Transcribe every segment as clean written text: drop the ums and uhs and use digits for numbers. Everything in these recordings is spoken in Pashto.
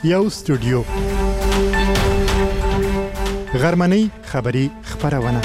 یو استودیو غرمنۍ خبری خبرونه.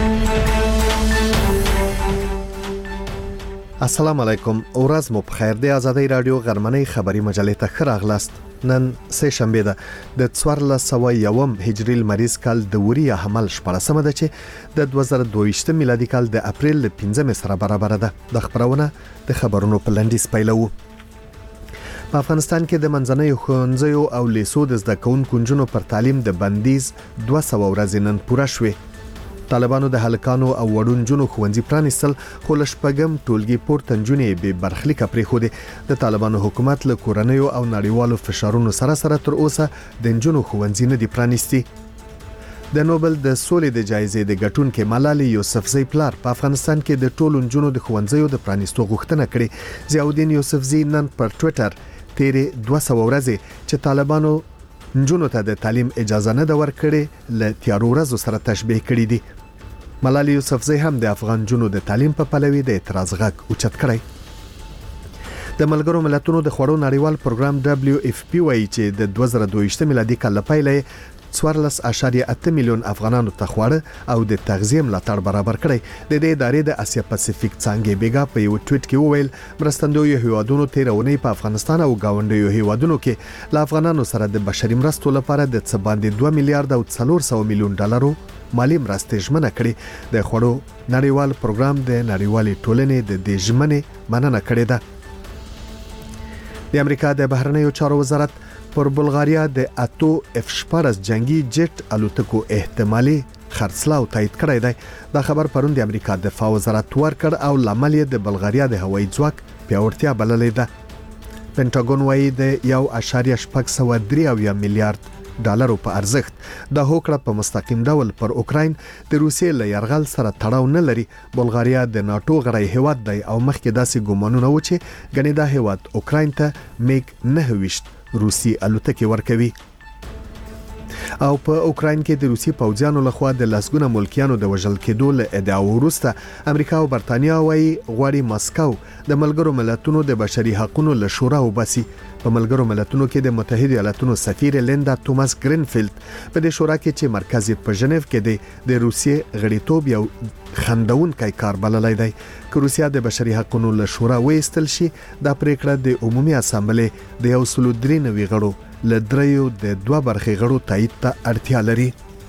السلام علیکم. ورځ مو په خیر. د آزادۍ رادیو غرمنۍ خبری مجلې ته ښه راغلاست. نن سه شنبه ده د 1401 هجری لمریز کال د وریا حمل 14مه ده چې د 2022 میلادي کال د اپریل 15 سره برابر ده. د خبرونه د خبرونو په لنډیز پیلو. په افغانستان کې د منځنۍ ښوونځیو او لیسو د زده کوونکو نجونو پر تعلیم د بندیز 200 ورځې نن پوره شوې. طالبانو د هلکانو او وړو نجونو ښوونځي پرانیستل، خو له شپږم ټولګي پورته نجونې به برخلیک پرېښودې. د طالبانو حکومت له کورنیو او نړیوالو فشارونو سره تر اوسه د نجونو ښوونځي نه دي پرانیستي. د نوبل د سولې د جایزې د ګټونکې ملالۍ یوسفزۍ پلار په افغانستان کې د ټولو نجونو د ښوونځیو د پرانیستو غوښتنه کړې. ضیاءالدین یوسفزۍ نن پر ټوئیټر تیرې 200 ورځې چې طالبانو نجونو ته د تعلیم اجازه نه ورکړې له تیارو ورځو سره تشبیه کړې دي. ملالۍ یوسفزۍ هم د افغان نجونو د تعلیم په پلوي د اعتراض غږ اوچت کړی. د ملګرو ملتونو د خوړو نړیوال پروګرام WFP وايي چې د 2022 میلادي کال لپاره 14.8 میلیون افغانانو ته خواړه او د تغذیه ملاتړ برابر کړی. د دې ادارې د اسیا پاسفیک څانګې بیګا په یو ټویټ کې وویل مرستندوی هیوادونو تیرونی په افغانستان او گاونډیو هیوادونو کې ل افغانانو سره د بشري مرستو لپاره د څه باندې 2 میلیارډ او 400 میلیون ډالرو مالی مرستې ژمنه کړې. د خوړو نړیوال پروګرام د نړیوالې ټولنې د دې ژمنې مننه کړې ده. د امریکا د بهرنیو چارو وزارت پر بلغاریا د F-14 جنگي جټ الوتکو احتمالي خرڅلاو تایید کړی دی. دا خبر پرون د امریکا دفاع وزارت ورکړ او لامل د بلغاریا د هوایي ځواک پیاوړتیا بللې ده. پینټاګون وايي د 1.603 میلیارډ ډالرو په ارزښت د هوکړه په مستقیم ډول پر اوکراین د روسیې له یرغل سره تړاو نه لري. بلغاریا د ناتو غړی هیواد دی او مخکې داسې ګومانونه و چې ګنې دا هیواد اوکراین ته میګ 9 روسي الوتکې ورکوي. او په اوکراین کې د روسي پوځیانو لخوا د لسګونه ملکیانو د وژل کېدو له ادعاو وروسته امریکا او برتانیا وايي غواړي ماسکو د ملګرو ملتونو د بشري حقوقو له شورا وباسي. په ملګرو ملتونو کې د متحده ایالاتونو سفیر لیندا توماس گرینفیلد په دې شورا کې چې مرکز په ژنیو کې دی د روسیې غړیتوب یو خندونکي کار بللای دی. که روسیا د بشري حقوقو له شورا وېستل شي دا پریکړه د عمومي اسامبلې د 193 غړو له دریو د 2 برخې غړو تایید ته اړتیا لري.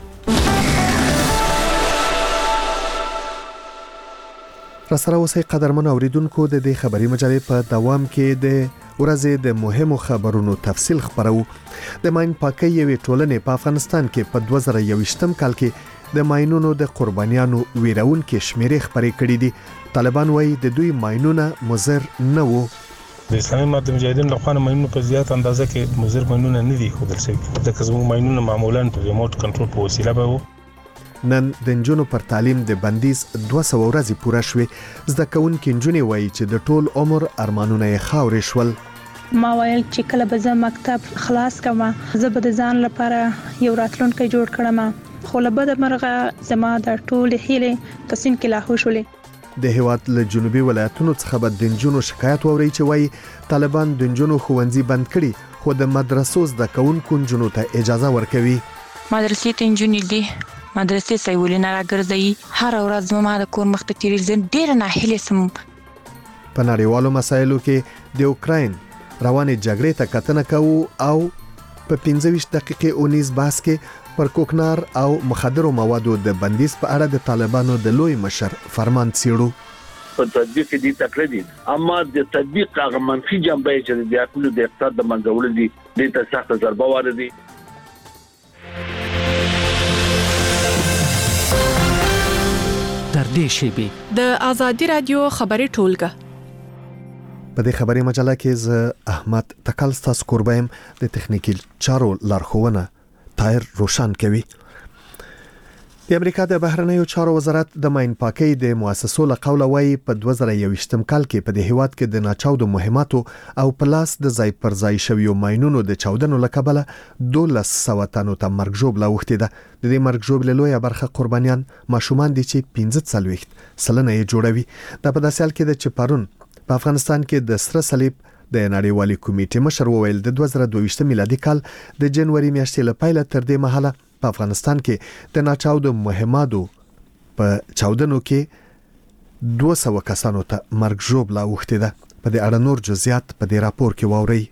رسره اوسې قدرمن اوریدونکو د دې خبري مجلې په دوام کې د ورځې د مهمو خبرونو تفصیل خبرو. د ماین پاکي یوې ټولنې په افغانستان کې په 2021 کال کې د ماینونو د قربانیانو ویرونکو شمیرې خبرې کړې دي. طالبان وايي د دوی ماینونه مضر نه وو. د اسلامي امت مجاهدینو له خوا ماینونو په زیات اندازه کې مضر ماینونه نه دي ښودل شوي. ځکه زموږ ماینونه معمولاً په ریموټ کنټرول په وسیله به وو. نن د نجونو پر تعلیم د بندیز 200 ورځې پوره شوې. زده کوونکې نجونې وایي چې د ټول عمر ارمانونه یې خاورې شول. ما ویل چې کله به زه مکتب خلاص کړم زه به د ځان لپاره یو راتلونکی جوړ کړم، خو له بده مرغه زما د ټول هیلې په سین کې لاهو شولې. د هیواد له جنوبي ولایتونو څخه به د نجونو شکایت ووري چې وایي طالبان د نجونو ښوونځي بند کړي خو د مدرسو زده کوونکو نجونو ته اجازه ورکوي. مدرسې ته نجونې دي مدرسې سیولینه راګرځي هر ورځ ما د کور مخ ته تیریږي ډېر نه هلې سم. په نړیوالو مسایلو کې د اوکراین روانې جګړې ته کتنه کوو او په 15 دقیقې اونیز بحث کې پر کوکنار او مخدرو موادو د بندیز په اړه د طالبانو د لوی مشر فرمان څیړو. په تطبیق دي تقریبا اما د تطبیق هغه منفي جنبه چې د خپل د اقتصاد د منځول دي د سخت ضربه واردي. تر دې شیبې د آزادۍ رادیو خبري ټولګه. په دې خبري مجله کې ز احمد تکل ستاسو قربایم د تخنیکی چارو لارښوونه تایر روشن کوي. د امریکا د بهرنیو چارو وزارت د ماین پاکي د مؤسسو له قوله وايي په 2021 کال کې په دې هیواد کې د ناچاودو مهماتو او پلاس د ځای پر ځای شویو ماینونو د چاودنو لکبله 1200 تنو ته مرګ ژوبله وخته ده. د دې مرګ ژوبله لویه برخه قربانیان ماشومان دي چې 15 سلنه یې جوړوي. دا په داسې حال کې ده چې پرون په افغانستان کې د سره صلیب د نړیوالې کمیټې مشر وویل د 2022 میلادي کال د جنوري میاشتې له پیله تر دې مهاله په افغانستان کې د ناچاودو مهماتو په چاودنو کې 200 کسانو ته مرګ ژوبله اوښتې ده. په دې اړه نور جزئیات په دې راپور کې واورئ.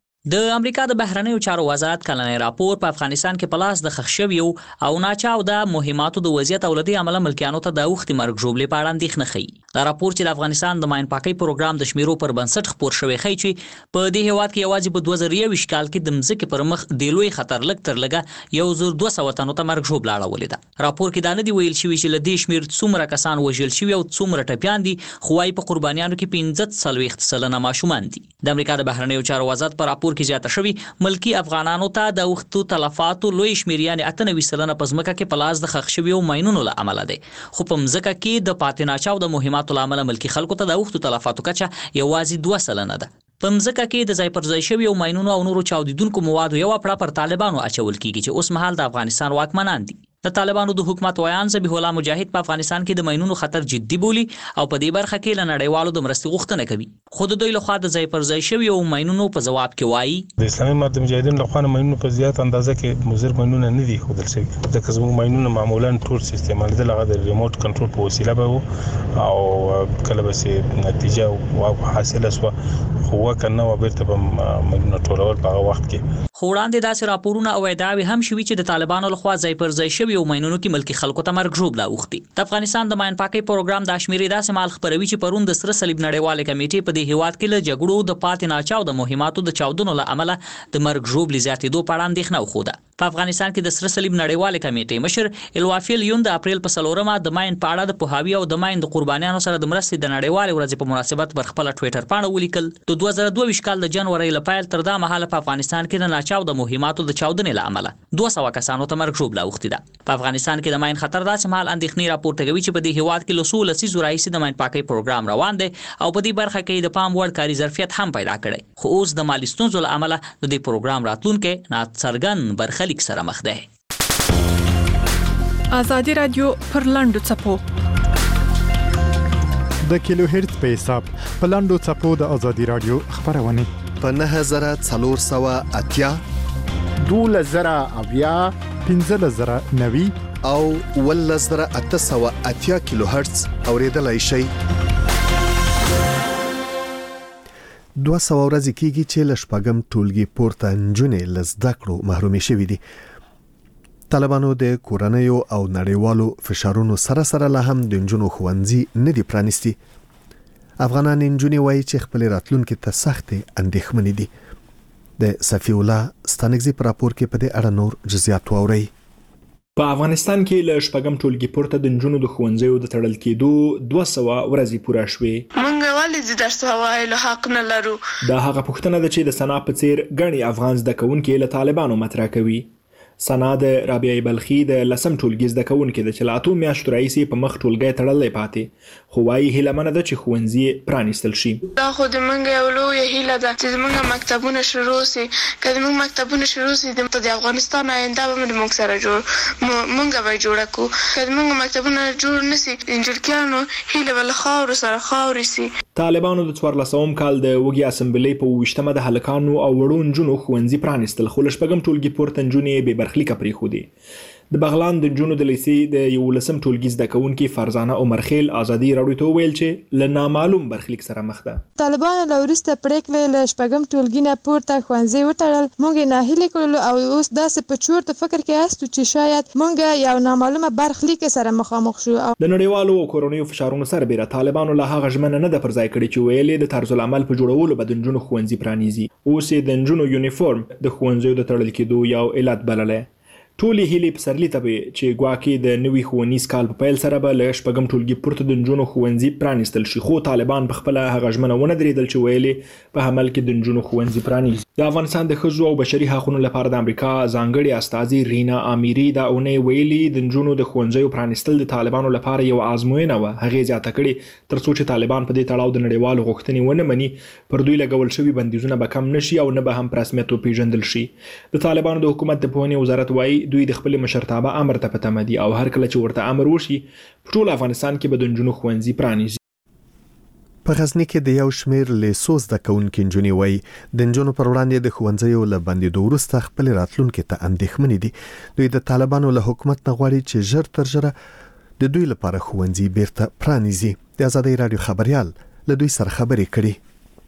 د امریکا د بهرنیو چارو وزارت کلنی راپور په افغانستان کې پلاس د خښ شویو او ناچاوده مهماتو د وضعیت او لدی عمله ملکیانو ته د اوښتې مرګ ژوبلې په اړه اندېښنه ښيي. دا راپور چې د افغانستان د ماین پاکۍ پروګرام د شمیرو پر بنسټ خپور شوی ښيي چې په دې هیواد کې یوازې په 2021 کال کې د مځکې پر مخ د لوی خطر لږ تر لږه 1200 تنو ته مرګ ژوبله اړولې ده. راپور کې دا نه دی ویل شوی چې لدی شمیر څومره کسان وژل شوي او څومره ټپیان دي، خو وايي په قربانیانو کې 15% ماشومان دي. د امریکا د بهرنیو چارو وزارت په راپور کې زیاته شوی ملکی افغانانو ته د وختو تلفاتو لوی شمیریان 98% په ځمکه کې پلاس د خښ شویو ماینونو له امله دی، خو په ځمکه کې د پاتې ناچاو د مهماتو له امله ملکی خلکو ته د وختو تلفاتو کچه یوازې 2% ده. په ځمکه کې د ځای پر ځای شویو ماینونو او نورو چاودیدونکو موادو یو پړه پر طالبانو اچول کیږي چې اوس مهال د افغانستان واکمنان دي. د طالبانو د حکومت ویان ذبیح الله مجاهد په افغانستان کې د ماینونو خطر جدي بولی او په دې برخه کې له نړیوالو د مرستې غوښتنه کوي. خو د دوی لخوا د ځای پر ځای شویو ماینونو په جواب کې وایي د اسلامي امت مجاهدین لخوا ماینونو په زیات اندازه کې مضر ماینونه نه دي ښودل شوي. د زموږ ماینونه معمولا ټول استعمالېدل هغه د ریموټ کنټرول په وسیله به او کله به نتیجه او حاصله شوه، خو وکنه و بیرته به ماینونه ټولول په هغه وخت کې. خو وړاندې داسې راپورونه او ادعاوې هم شوي چې د طالبانو لخوا ځای پر ځای شویو ماینونو کې ملکی خلکو ته مرګ ژوبله اوښتې. د افغانستان د ماین پاکۍ پروګرام د شمیرې داسې مال خپروي چې پرون د سره صلیب نړیوالې کمیټې په دې هیواد کې له جګړو د پاتې ناچاو د مهماتو د چاودنو له امله د مرګ ژوبلې زیاتېدو په اړه اندېښنه وښوده. په افغانستان کې د سره صلیب نړیوالې کمیټې مشر الوافیل یون د اپریل په 4 د ماین په اړه د پوهاوي او د ماین د قربانیانو سره د مرستې د نړیوالې ورځې په مناسبت پر خپل ټویټر پاڼه ولیکل د 2022 کال د جنوري له پیل تر دا مهاله په افغانستان کې د ناچاو د مهماتو د چاودنې له امله 200 کسانو ته مرګ ژوبله اوښتې ده. په افغانستان کې د ماین خطر داسې مهال اندېښنې راپورته کوي چې په دې هیواد کې له څو لسیزو راهیسې د ماین پاکۍ پروګرام روان دی او په دې برخه کې د پام وړ کاري ظرفیت هم پیدا کړی، خو اوس د مالي ستونزو له امله د دې پروګرام راتلونکی ناڅرګند برخلیک سره مخ دی. ازادي رادیو پر لاندو چپو د کیلو هرتز په حساب په لاندو چپو د ازادي رادیو خبرونه په 9480 12090 15090 او 11880 کیلو هرتز اوریدلای شئ. 200 ورځې کېږي چې له شپږم ټولګي پورته نجونې له زده کړو محرومې شوې دي. طالبانو د کورنیو او نړیوالو فشارونو سره سره لا هم د نجونو ښوونځي نه دي پرانیستي. افغانان نجونې وایي چې خپل راتلونکي ته سختې اندېښمنې دي. د صفی الله ستانکزي په راپور کې په دې اړه نور جزئیات واورئ. په افغانستان کې له شپږم ټولګي پورته د نجونو د ښوونځیو د تړل کېدو 200 ورځې پوره شوې. موږ ولې درس ووایلو حق نه لرو. دا هغه پوښتنه ده چې د سنا په څیر غني افغان زده کوونکي له طالبانو مطرح کوي. سنا د رابعه بلخي د لسم ټولګي زده کوونکي د چې له 8 میاشتو راهیسې په مخ ټولګی تړلی پاتې، خو وايي هیله منه ده چې ښوونځي پرانیستل شي. دا خو د موږ یو لویه هیله ده چې زموږ مکتبونه شروع سي. که زموږ مکتبونه شروع سي د افغانستان آینده به موږ سره موږ به جوړه کړو. که زموږ مکتبونه جوړ نه سي انجلکیانو هیله به له خاورو سره خاورې سي. طالبانو د 14 کال د وګي اسمبلی په 28 د هلکانو او وړو نجونو ښوونځي پرانیستل، خو له شپږم ټولګي پورته نجونې بې برخلیکه پرېښودې. د بغلان د نجونو د لیسې د 11 ټولګي زده کوونکي فرزانه عمر خیل ازادي راډیو ته ویل چې له نامعلوم برخلیک سره مخ ده. طالبانو له وروسته پریکړې له شپږم ټولګي نه پورته ښوونځي وتړل. موږ یې ناهیلي کړلو او اوس داسې په چورت فکر کې استو چې شاید موږ یو نامعلومه برخلیک سره مخامخ شو. د نړیوالو او کورنیو فشارونو سربېره طالبانو له هغه ژمنه نه ده پر ځای کړې چې ویلې د طرز العمل په جوړولو به د نجونو ښوونځي پرانیزي. اوس یې د نجونو یونیفورم د ښوونځیو د تړل کېدو یو علت بللی. ټولې هیلې پسرلي ته چې ګواکې د نوي ښوونیز کال په پیل سره به له شپږم ټولګي پورته د نجونو ښوونځي پرانیستل شي، خو طالبان په خپله هغه ژمنه ونه درېدل چې ویلې په عمل کې د نجونو ښوونځي پرانیزي. د افغانستان د ښځو او بشري حقونو لپاره د امریکا ځانګړې استازي رینا آمیري دا اونۍ ویلي د نجونو د ښوونځیو پرانیستل د طالبانو لپاره یو آزموینه وه. هغې زیاته کړې تر څو چې طالبان په دې تړاو د نړیوالو غوښتنې ونه مني، پر دوی لګول شوي بندیزونه به کم نشي او نه به هم په رسمیت وپېژندل شي. د طالبانو د حکومت د پوهنې وزارت وایي دوی د خپل مشرتابه امر ته په تمه دي او هر کله چې ورته امر وشي په ټول افغانستان کې به د نجونو ښوونځي پرانیزي. په غزنی کې د یو شمیر لیسوس د کونکو نجونی وای د نجونو پر وړاندې د خوندزیو له بندیدو وروسته خپل راتلونکو ته اندېښمن دي. دوی د طالبانو له حکومت نه غواړي چې ژر تر ژره د دوی لپاره خوندزي بیرته پرانیزي. د آزادۍ رادیو خبريال له دوی سره خبرې کړي.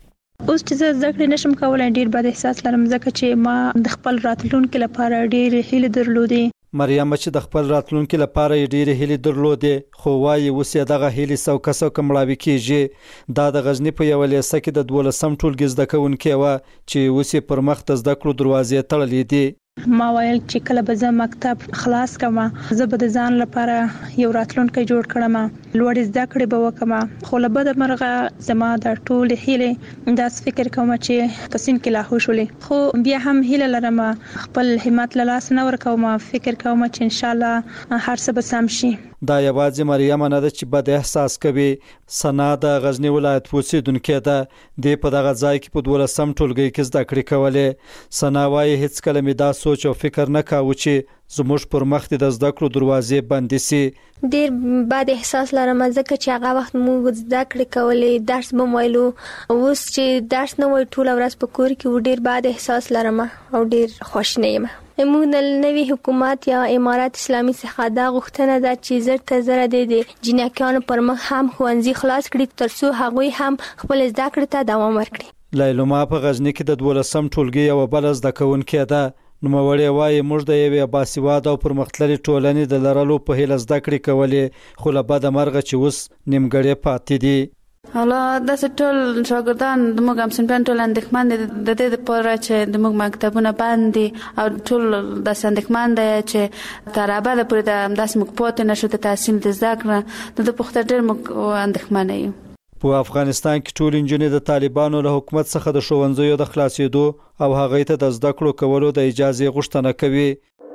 اوس چې زه زده کړې نشم کولای ډیر بد احساس لرم ځکه چې ما د خپل راتلونکو لپاره ډیر هیله درلودې. مریم چې د خپل راتلونکو لپاره ډیر هیله درلودې خو وايي اوس یې دغه هیله سوکه کمړاوي کیږي. دا د غزنی په یو لیسه کې د 12 ټولګي زده کوونکې و چې اوس یې پر مخ د زده کړو دروازې تړلې دي. ما ویل چې کله به زه مکتب خلاص کما زه به د ځان لپاره یو راتلونکی جوړ کړم، لوړ زده کړې به وکم. خو له بده مرغه زما د ټول هیله داس فکر کوم چې کسین کې لا خوشولې، خو بیا هم هیله لرم خپل همت له لاس نه ورکوم. فکر کوم چې ان شاء الله هر څه به سم شي. دا یوازې مریم نه ده چې بد احساس کوي. سنا د غزنی ولایت اوسیدونکې ده. د په دغه ځای کې په 12 ټولګي کې زده کړې کولې. سنا وايي هیڅ کله مې دا سوچ او فکر نه کاوه چې زموږ پر مخ د زده کړو دروازې بندې سي. ډیر بد احساس لرم ځکه چې هغه وخت موږ زده کړې کولې، درس به ویلو. اوس چې درس نه وای ټول ورځ په کور کې ډیر بد احساس لرم او ډیر خوش نه یم. موږ د نوي حکومت یا امارات اسلامي څخه دا غوښتنه ده چې زر تر زر د جنکیانو پر مخ هم خوندزي خلاص کړي ترڅو هغوی هم خپل زده کړې ته دوام ورکړي. لایلوما په غزنی کې د 12 ټولګي یو بل زده کوونکې ده. نوموړی وايي موږ د یوې باسواده او پرمختللې ټولنې د لرلو په هیله زده کړې کولې، خو له بده مرغه چې اوس نیمګړې پاتې دي. حالا د ټول شاګردان د موږ هم سنپن ټول اندېښمن دي د دې لپاره چې د موږ مکتبونه بند دي او ټول د اندېښمن دي چې تر ابده پورې د داس موږ پاتې نشو ته تحصیل د زده کړه د پخته ډېر موږ اندېښمن یو. په افغانستان کې ټول انجنیر د طالبانو له حکومت څخه د ښوونځیو د خلاصېدو او هغه ته د زده کړو کولو د اجازه غوښتنه کوي.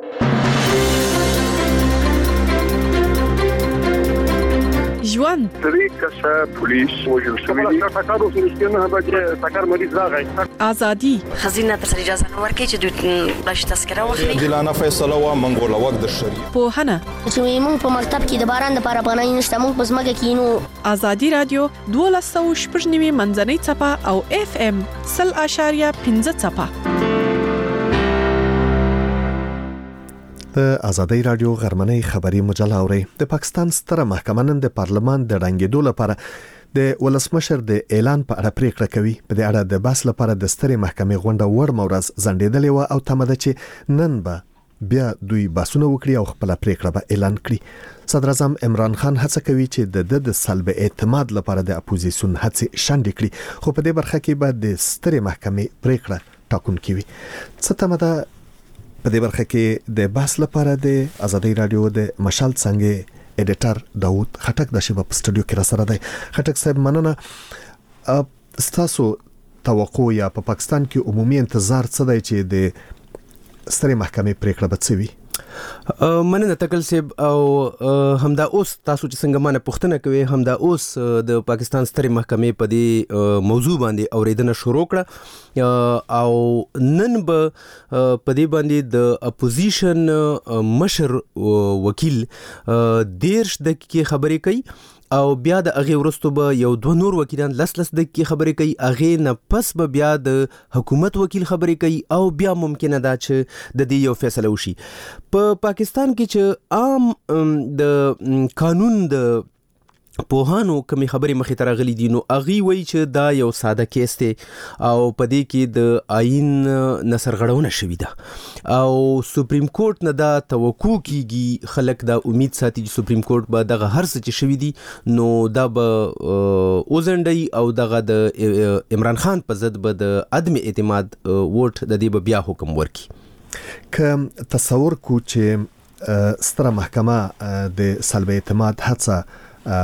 ژوند درې کسه پولیس وژل شوي دي. ټاکارو سره نه به ټاکار مریض راغی. ازادي خزینه تر اجازه نه ورکړي چې دوی بلش تذکره واخلي. دلانه فیصله وا منګول وخت د شری په هنه چې موږ په مکتب کې د باران لپاره پناه نشته، موږ په ځمکه کې نو. ازادي رادیو 12.9 منځنۍ چپه او FM 0.5 چپه. د آزادۍ رادیو غرمنۍ خبري مجله اوري. د پاکستان ستره محکمه نن د پارلمان د ړنګېدو لپاره د ولسمشر د اعلان په اړه پریکړه کوي. په دې اړه د بحث لپاره د سترې محکمې غونډه وړ مورز زندېدلې و او تمه ده چې نن به بیا دوی بحثونه وکړي او خپل پریکړه به اعلان کړي. صدر اعظم عمران خان هڅه کوي چې د سلب اعتماد لپاره د اپوزیسیون هڅې شنډې کړي، خو په دې برخه کې به د سترې محکمې پریکړه ټاکونکې وي. څه تمه ده په دې برخه کې د بحث لپاره د آزادۍ رادیو د مشال څنګه ایډیټر داوود خټک د شباب سټوډیو کې را سره دی. خټک صاحب مننه. ستاسو توقع یا په پاکستان کې عمومي انتظار څه دی چې د سترې محکمې پریکړه به څه وي؟ مننه تکل صاحب. او همدا اوس تاسو چې څنګه مانه پوښتنه کوي همدا اوس د پاکستان سترې محکمې په دې موضوع باندې اوریدنه شروع کړه او نن به په دې باندې د اپوزیشن مشر وکیل 10 دقیقې خبرې کوي او بیا د اغه ورستو به یو دو نور وکیلان لس دقیقې خبرې کوي. اغه نه پس به بیا د حکومت وکیل خبرې کوي او بیا ممکنه ده چې د دې یو فیصله وشي. په پاکستان کې چې عام د قانون د پوهانو کمی خبرې مخې ته راغلي دي نو اغي وایي چې دا یو ساده کیس دی او په دې کې د آئین نه سرغړونه شوې ده او سپریم کورټ نه دا توقع کیږي خلک دا امید ساتي چې سپریم کورټ به دغه هر څه چې شوي دي نو دا به اوزنډي او دغه د عمران خان په ضد به د عدم اعتماد ووټ د دې به بیا حکم ورکړي. که تصور کو چې ستره محکمه د سلب اعتماد هڅه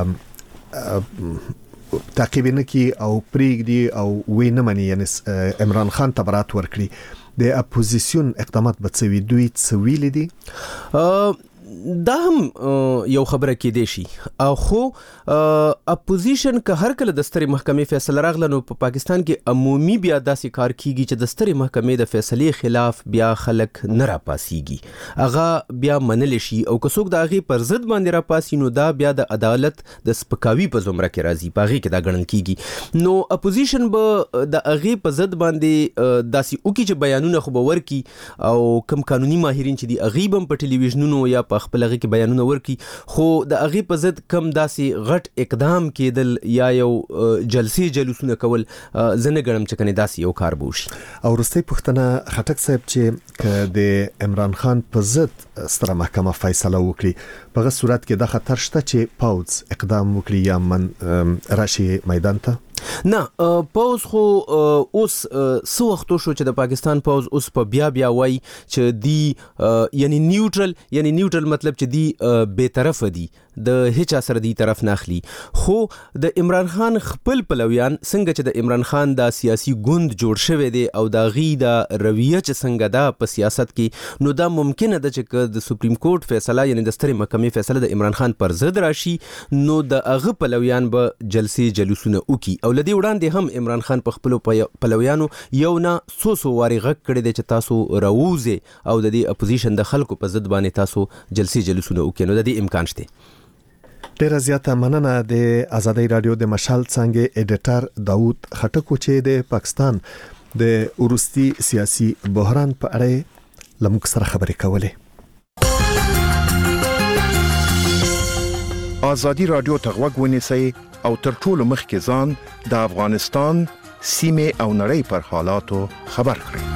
تعقیب نه کی او پریږدي او وینه مني یعنی عمران خان تبرات ورکړي د اپوزیسیون اقدامات به څه وي دوی څه ویل دي؟ دا هم یو خبره کې دی شي او خو اپوزیشن که هر کله د سترې محکمې فیصله راغله نو په پاکستان کې عمومي بیا داسې کار کیږي چې د سترې محکمې د فیصلې خلاف بیا خلک نه راپاسيږي هغه بیا منل شي او که څوک د هغې پر ضد باندې راپاسي نو دا بیا د عدالت د سپکاوي په زمره کې راځي په هغې کې دا ګڼل کیږي نو اپوزیشن به د هغې په ضد باندې داسې وکړي چې بیانونه خو به ورکي او کم قانوني ماهرین چې دي هغې به هم په ټلویزیونونو یا په خپل هغې کې بیانونه ورکړي خو د هغې په ضد کم داسې غټ اقدام کېدل یا یو جلسې جلوسونه کول زه نه ګڼم چې کنې داسې یو کار به وشي. او وروستۍ پوښتنه خټک صاحب چې که د عمران خان په ضد ستره محکمه فیصله وکړي په هغه صورت کې دا خطر شته چې پوځ اقدام وکړي یا راشي میدان ته؟ نه پوز خو اوس سو وختو شو چې د پاکستان پوز اوس په بیا وای چې دی یعنی نیوټرل مطلب چې دی بے طرف دي د هیڅ اثر دی طرف نه اخلي خو د عمران خان خپل پلویان څنګه چې د عمران خان د سیاسي ګوند جوړ شوی دی او د غي د رویه چې څنګه دا په سیاست کې نو دا ممکنه ده چې د سپریم کورټ فیصله یعنی د سترې محکمې فیصله د عمران خان پر ضد راشي نو د هغه پلویان به جلسې جلوسونه وکي او لدی وړاندې هم عمران خان په خپل پلویانو یو نه سو واری غږ کړی دی چې تاسو راوځئ او د دې اپوزیشن د خلکو په ضد باندې تاسو جلسې جلوسونه وکړئ نو د دې امکان شته. ډیره زیاته مننه د آزادۍ رادیو د مشال څنګه ایډیټر داوود خټکو چې د پاکستان د وروستي سیاسي بحران په اړه لمک سره خبرې کولې. آزادی رادیو ته غوږ ونیسئ او تر ټولو مخکې ځان د افغانستان سیمه او نړۍ پر حالاتو خبر کړئ.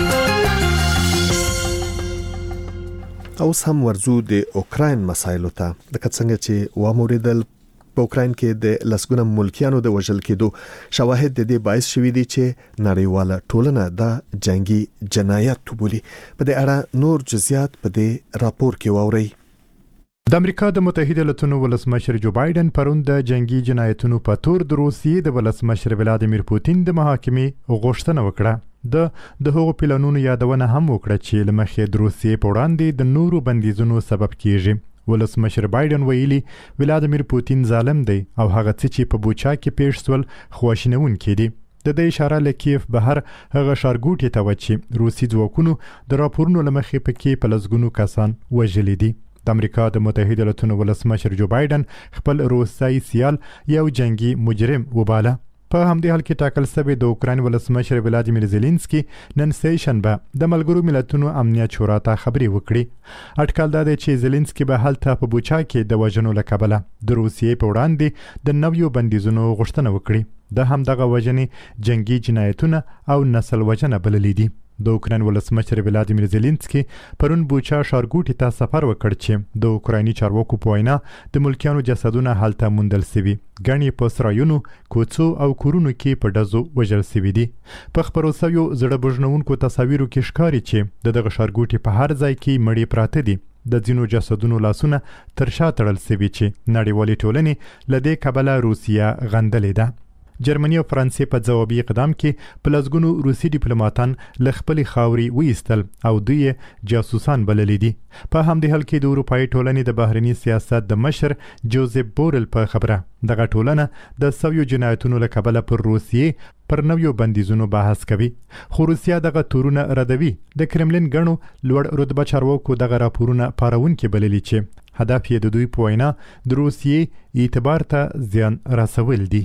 اوس هم ورزو د اوکراین مسایلو ته د څنګه چې واموریدل په اوکراین کې د لسګونه ملکیانو د وژل کېدو شواهد د دې باعث شوي دي چې نړیواله ټولنه د جنگي جنایت بولي. په دې اړه نور جزئیات په دې راپور کې واورئ. د امریکا د متحده ایالاتونو ولسمشر جو بایدن پرون د جنگي جنایتونو په تور د روسیې د ولسمشر ولادیمیر پوتین د محاکمې غوښتنه وکړه. د هغو پلانونو یادونه هم وکړه چې لمخې د روسیې په وړاندې د نورو بندیزونو سبب کیږي. ولسمشر بایدن ویلي ولادیمیر پوتین ظالم دی او هغه څه چې په بوچا کې پیښ سول خواشینونکي دي. د دې اشاره لکیف بهر هغه ښارګوټي ته و چې روسي ځواکونو د راپورونو لمخې پکې په لسګونو کسان وژلي دي. د امریکا د متحده ایالاتونو ولسمشر جو بایدن خپل روسي سیال یو جنگي مجرم وباله. په همدې حال کې ټاکل شوی د اوکراین ولسمشر ولادیمیر زيلنسکي نن سه شنبه د ملګرو ملتونو امنیت شورا ته خبري وکړي. اټکل دا دی چې زيلنسکي به هلته په بوچا کې د وژنو لکبله د روسیې په وړاندې د نویو بندیزونو غوښتنه وکړي. د همدغه وژنې جنگي جنایتونه او نسل وژنه بللې دي. د اوکراین ولسمشر ولادیمیر زيلنسکي پرون بوچا ښارګوټي ته سفر وکړ چې د اوکرایني چارواکو په وینا د ملکیانو جسدونه هلته موندل شوي. ګڼې په سرایونو، کوڅو او کورونو کې په ډزو وژل شوي دي. په خپرو شویو زړه بوژنونکو تصاویرو کې ښکاري چې دغه ښارګوټي په هر ځای کې مړي پراته دي. د ځینو جسدونو لاسونه تر شا تړل شوي چې نړیوالې ټولنې له دې کبله روسیه غندلې ده. جرمني او فرانسې په ځوابي اقدام کې په لسګونو روسي ډیپلوماټان له خپلې خاورې وایستل او دوی جاسوسان بللي دي. په همدې حال کې د اروپایي ټولنې د بهرني سیاست د مشر جوزف بورل په خبره دغه ټولنه د سویو جنایتونو له کبله پر روسیې پر نویو بندیزونو بحث کوي. خو روسیه دغه تورونه ردوي. د کرملین ګڼو لوړ رتبه چارواکو دغه راپورونه پارونکي بللي چې هدف یې د دوی په وینا د روسیې اعتبار ته زیان رسول دي.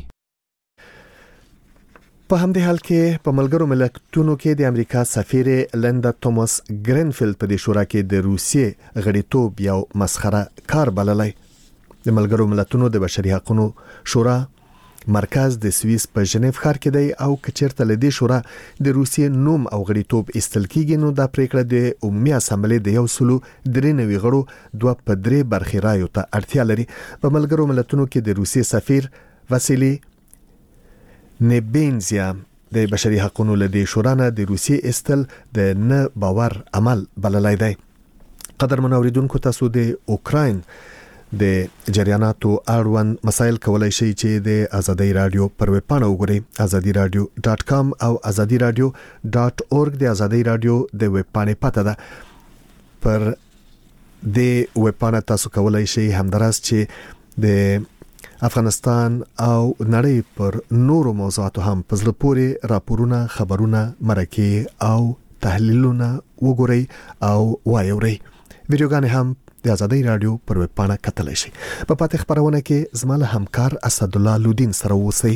په همدې حال کې په ملګرو ملتونو کې د امریکا سفیر لیندا توماس ګرینفیلد په دې شورا کې د روسیې غړیتوب یو مسخره کار بللی. د ملګرو ملتونو د بشري حقوقو شورا مرکز د سویس په ژنیف ښار کې دی او کچیرته لدی شورا د روسیې نوم او غړیتوب استل کیږي نو د پریکړه د عمومي اسامبلې د 193 غړو 2 په 3 برخې رایو ته اړتیا لري. په ملګرو ملتونو کې د روسیې سفیر واسیلی نیبینزیا د بشري حقوقو لدی شورانه د روسیې استل د نه باور عمل بللای دی. قدر منوریدونکو تاسو د اوکراین د جریاناتو اړوند مسایل کولای شئ چې د آزادۍ رادیو پر ویب پاڼه وګورئ azadiradio.com او azadiradio.org د آزادۍ رادیو د ویب پاڼې پته ده. پر د وپانا تاسو کولای شئ همداراز چې د افغانستان او نړۍ پر نورو موضوعاتو هم په زړه پورې راپورونه خبرونه مرکې او تحلیلونه وګورئ او وایورئ ویډیوګانې هم د آزادۍ رادیو پر ویب پاڼه کتلی شئ په پاتې خبرونه کې زما له همکار اسدالله لودین سره اوسئ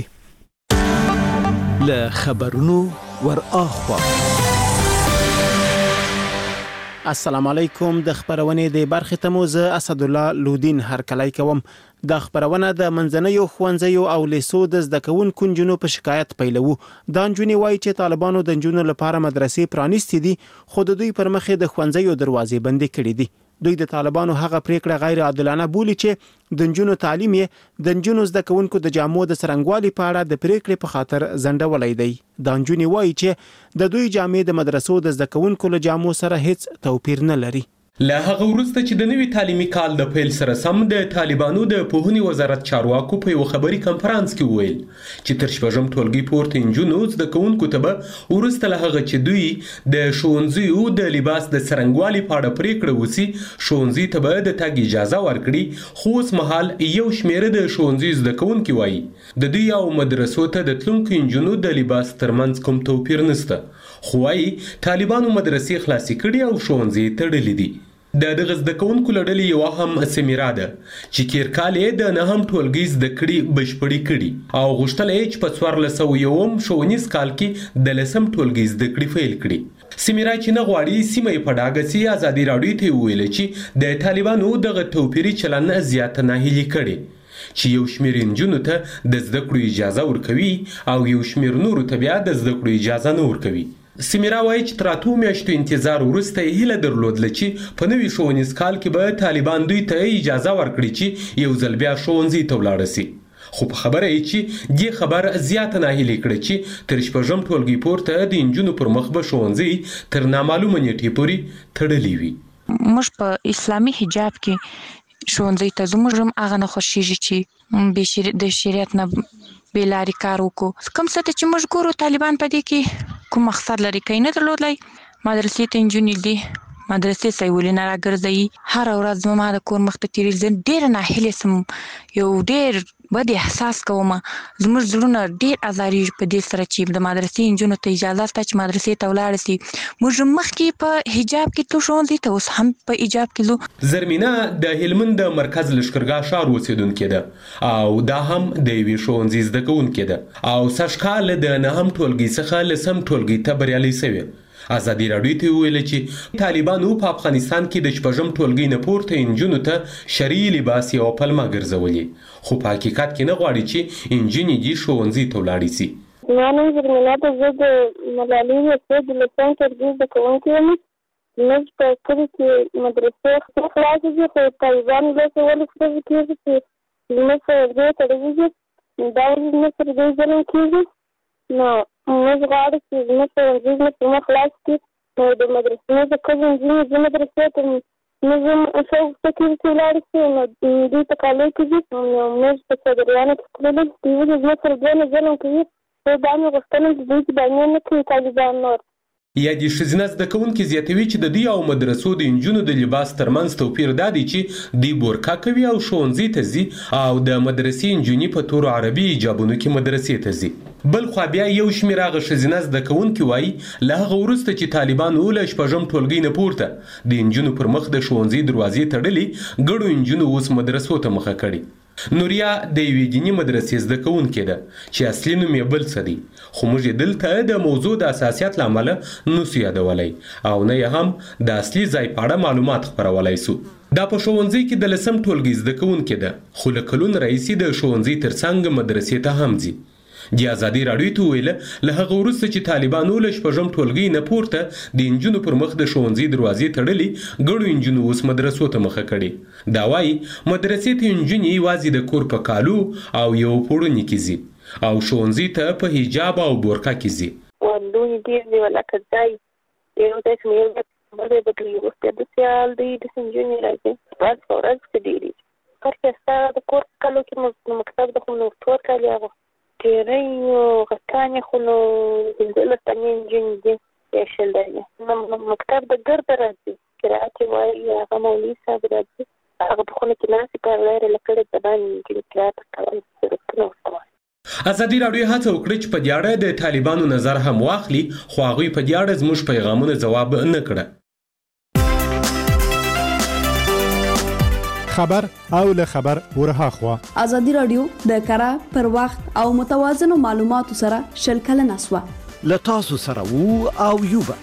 له خبرونو ور اخوا السلام علیکم د خبرونې د برخې ته مو زه اسدالله لودین هرکلی کوم د خبرونه د منځنیو ښوونځیو او لیسو د زده کوونکو نجونو په شکایت پیلوو دا نجونې وایي چې طالبانو د نجونو لپاره مدرسې پرانیستې دي خو د دوی پر مخ د ښوونځیو دروازې بندې کړې دي دوی د طالبانو هغه پریکړه غیر عادلانه بولي چې د نجونو تعلیم یې د نجونو زده کوونکو د جامو د څرنګوالي په اړه د پریکړې په خاطر ځنډولی دی دا نجونې وایي چې د دوی جامې د مدرسو د زده کوونکو له جامو سره هیڅ توپیر نه لري له هغه وروسته چې د نوي تعلیمي کال د پیل سره سم د طالبانو د پوهنې وزارت چارواکو په یو خبري کانفرنس کې وویل چې تر شپږم ټولګي پورته نجونو زده کوونکو ته به وروسته له هغه چې دوی د ښوونځیو د لباس د څرنګوالي په اړه پریکړه وسی ښوونځي ته به د تګ اجازه ورکړي خو اوس مهال یو شمیره د ښوونځي زده کوونکي وایي د دوی او مدرسو ته د تلونکو نجونو د لباس ترمنځ کوم توپیر نشته خو وايي طالبانو مدرسې خلاصې کړي او ښوونځي تړلي دي د دغه زده کوونکو له ډلې یوه هم سمیرا ده چې تېر کال یې د نهم ټولګي زده کړې بشپړې کړي او غوښتله یې چې په 1401 ښوونیز کال کې د لسم ټولګي زده کړې پیل کړي سمیرا چې نه غواړي سیمه یې په ډاګه سي ازادي راډیو ته وویل چې د طالبانو دغه توپیري چلن زیاته ناهیلي کړي چې یو شمېر نجونو ته د زده کړو اجازه ورکوي او یو شمېر نورو ته بیا د زده کړو اجازه نه ورکوي سمیرا وایي چې تر 8 میاشتو انتظار وروسته یې هیله درلودله چې په نوي ښوونیز کال کې به طالبان دوی ته اجازه ورکړي چې یو ځل بیا ښوونځي ته ولاړه سي خو په خبره یې چې دې خبر زیاته ناهیلي کړه چې تر شپږم ټولګي پورته د نجونو پر مخ به ښوونځي تر نامعلومه نیټې پورې تړلي وي موږ په اسلامي حجاب کې ښوونځي ته ځو موږ هم هغه نه خوښیږي چې د شریعت نه بېلارې کار وکړو کوم څه ته چې موږ ګورو طالبان په دې کې کوم مقصد لري که یې نه درلودلی مدرسې ته نجونې دي مدرسې سیولې نه راګرځوي هره ورځ زما د کور مخ ته تېرېږي زه ډېره ناهیلې سم یو ډېر بد احساس کوم زموږ زړونه ډېر ازارېږي په دې سره چې د مدرسې نجونو ته اجازه شته چې مدرسې ته ولاړه سي موږ مخکې په حجاب کې تلو ښوونځي ته اوس هم په حجاب کې ځو زرمینه د هلمند د مرکز لښکرګاه ښار اوسېدونکې ده او دا هم د یوې ښوونځي زده کوونکې ده او سږکال د نهم ټولګي څخه لسم ټولګي ته بریالۍ سوې ازادي راډیو ته ویل چې طالبانو په افغانستان کې د شپږم ټولګي نه پورته نجونو ته شرعي لباس یوه پلمه ګرځولې خو په حقیقت کې نه غواړي چې نجونې دې ښوونځي ته ولاړې سي زما نوم زرمینه ده زه د ملالۍ حسې د لسم ټولګي زده کوونکې یم زموږ په کلي کې مدرسې خلاصې دي خو طالبانو داسې ولې ښځې کېږي چې زموږ ښوونځی تړلي دي دا ولې زموږ سره ډېر ظلم کېږي نو موږ غواړو چې زموږ ښوونځي زموږ په مخ خلاص کړي نو د مدرسې د کلي نجونې زه مدرسې ته موږ هم ښه غوښته کېږي چې ولاړې شي نو دوی په کالیو کې دي نو موږ په څادریانو کې تللي دوی ولې زموږ سره دونه ظلم کوي زه دا مې غوښتنه چې دوی بانې نه کوي طالبان نور یا د ښځینه زده کوونکي زیاتوي چې د دوی او مدرسو د نجونو د لباس ترمنځ توپیر دا دی چې دوی بورکا کوي او ښوونځي ته ځي او د مدرسې نجونې په تورو عربي حجابونو کې مدرسې ته ځي بل خوا بیا یو شمېر هغه ښځینه زده کوونکي وایي له هغه وروسته چې طالبانو له شپږم ټولګي نه پورته د نجونو پر مخ د ښوونځي دروازې تړلي ګڼو نجونو اوس مدرسو ته مخه کړي نوریا د یوې دیني مدرسې زده کوونکې ده چې اصلي نوم یې بل څه دی خو موږ یې دلته د موضوع د اساسیت له امله نسو یادولی او نه یې هم د اصلي ځای په اړه معلومات خپرولی سو دا په ښوونځي کې د لسم ټولګي زده کوونکې ده خو له کلونو راهیسې د ښوونځي ترڅنګ مدرسې ته هم ځي د ازادي راډیو ته وویله له هغه وروسته چې طالبانو له شپږم ټولګي نه پورته د نجونو پر مخ د ښوونځي دروازې تړلي ګڼو نجونو اوس مدرسو ته مخه کړې دا وایي مدرسې ته نجونې یوازې د کور په کالو او یو پوړني کې ځي او ښوونځي ته په حجاب او بورکا کې ځي لونې ډېر دی ولکه ځای یو داسې مې یو بلې بدلوي وروسته داسې حال دی داسې نجونې راځي ورځ په ورځ کې ډېرې هر چې ستا د کور په کالو کې مکتب د خو نو تور کالي هغه ډېرۍ غټانې خو نو پنځلس تنې نجونې دي یا شل دنې مکتب د ګرده راځي قرات وایي هغه مولوي صاحب راځي هغه په خونه کې ناستې په غیر لکړې زبان نجونې قرات کول ضرورتونه ورته وایي. ازادي راډیو هڅه وکړه چې په دې اړه د طالبانو نظر هم واخلي خو هغوی په دې اړه زموږ پیغامونه ځواب نه کړه. خبر او له خبر ورها خوا ازادي راډیو د کره پر وخت او متوازنو معلوماتو سره شل کلنه سوا له تاسو سره وو او یوبا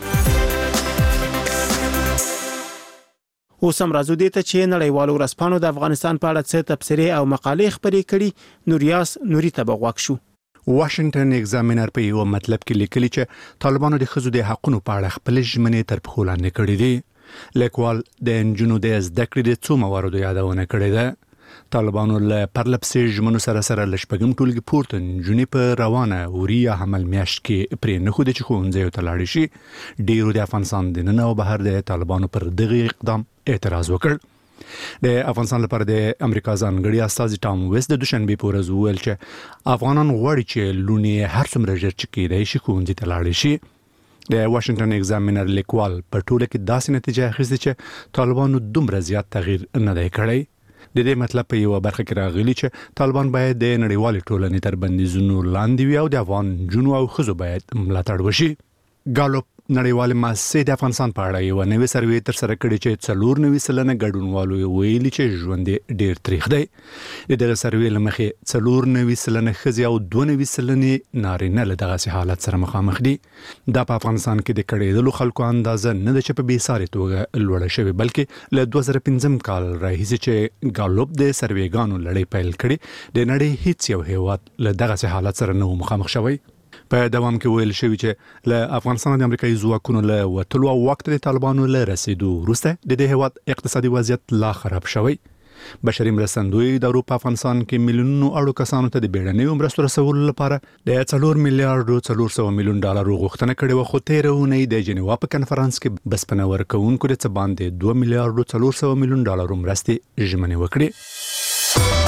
اوس هم راځو دې ته چې نړیوالو ورځپاڼو د افغانستان په اړه څه تبصرې او مقالې خپرې کړي. نوریاس نوري ته به غوږ شو. واشنگټن ایگزامینر په یو مطلب کې لیکلي چې طالبانو د ښځو د حقوقو په اړه خپل ژمنې تر پښو لاندې کړې دي. لیکوال د انجونو د زده کړې د څو مواردو یادونه کړې ده. طالبانو له پرلپسې ژمنو سره لشپږم ټولګي پورته انجونې په روانه وریا حمل میاشت کې پرې نه خو د ښوونځیو ته لاړې شي. ډیرو د افغانستان د نن او بهر د طالبانو پر دغه اقدام اعتراض وکړ. د افغانستان لپاره د امریکا ځانګړي استازي ټام ویس د دوشنبه په ورځ وویل چې افغانان غواړي چې لونی هر څومره ژر چې کېدای شي ښوونځي ته لاړ شي. د واشنگټن ایگزامینر لیکوال په ټوله کې داسې نتیجه اخیستې چې طالبانو دومره زیات تغییر نه دی کړی. د دې مطلب په یو برخه کې راغلی چې طالبان باید د نړیوالې ټولنې تر بندیزونو لاندې وي او د افغان جنو او خزو باید ملاتړ وشي. ګالوپ نړیوال مؤسسې د افغانستان په اړه یو نوې سروې تر سره کړې چې 94% ګډونوالو ویلي چې ژوند ډېر تریخ دی. د دغه سروې لمخې 94% ښځې او 92% نارینه له دغه حالت سره مخامخ دي. دا په افغانستان کې د کډېدلو خلکو اندازه نه ده چې په بیسارې توګه لوړه شوې بلکې له 2015 کال راهیسې چې ګالوپ د سروېګانو لړۍ پیل کړي د نړۍ هیڅ یو هیواد له دغه حالت سره نه مخامخ شوی. په دوام کې ویل شوی چې له افغانستان د امریکایي ځواکونو له وټلو او وخت د طالبانو له رسیدو وروسته د دې هیواد اقتصادي وضعیت لا خراب شوی. بشري مرستندوی د اروپا افغانستان کې میلیونونو اړو کسانو ته د بیړنیو مرستو رسولو لپاره د 4 میلیارډ 400 میلیون ډالر غوښتنه کړې و خو تیر اونۍ د جنیوا په کنفرانس کې بسپنه ورکوونکو د څه باندې 2 میلیارډ 400 میلیون ډالر مرستې ژمنې وکړې.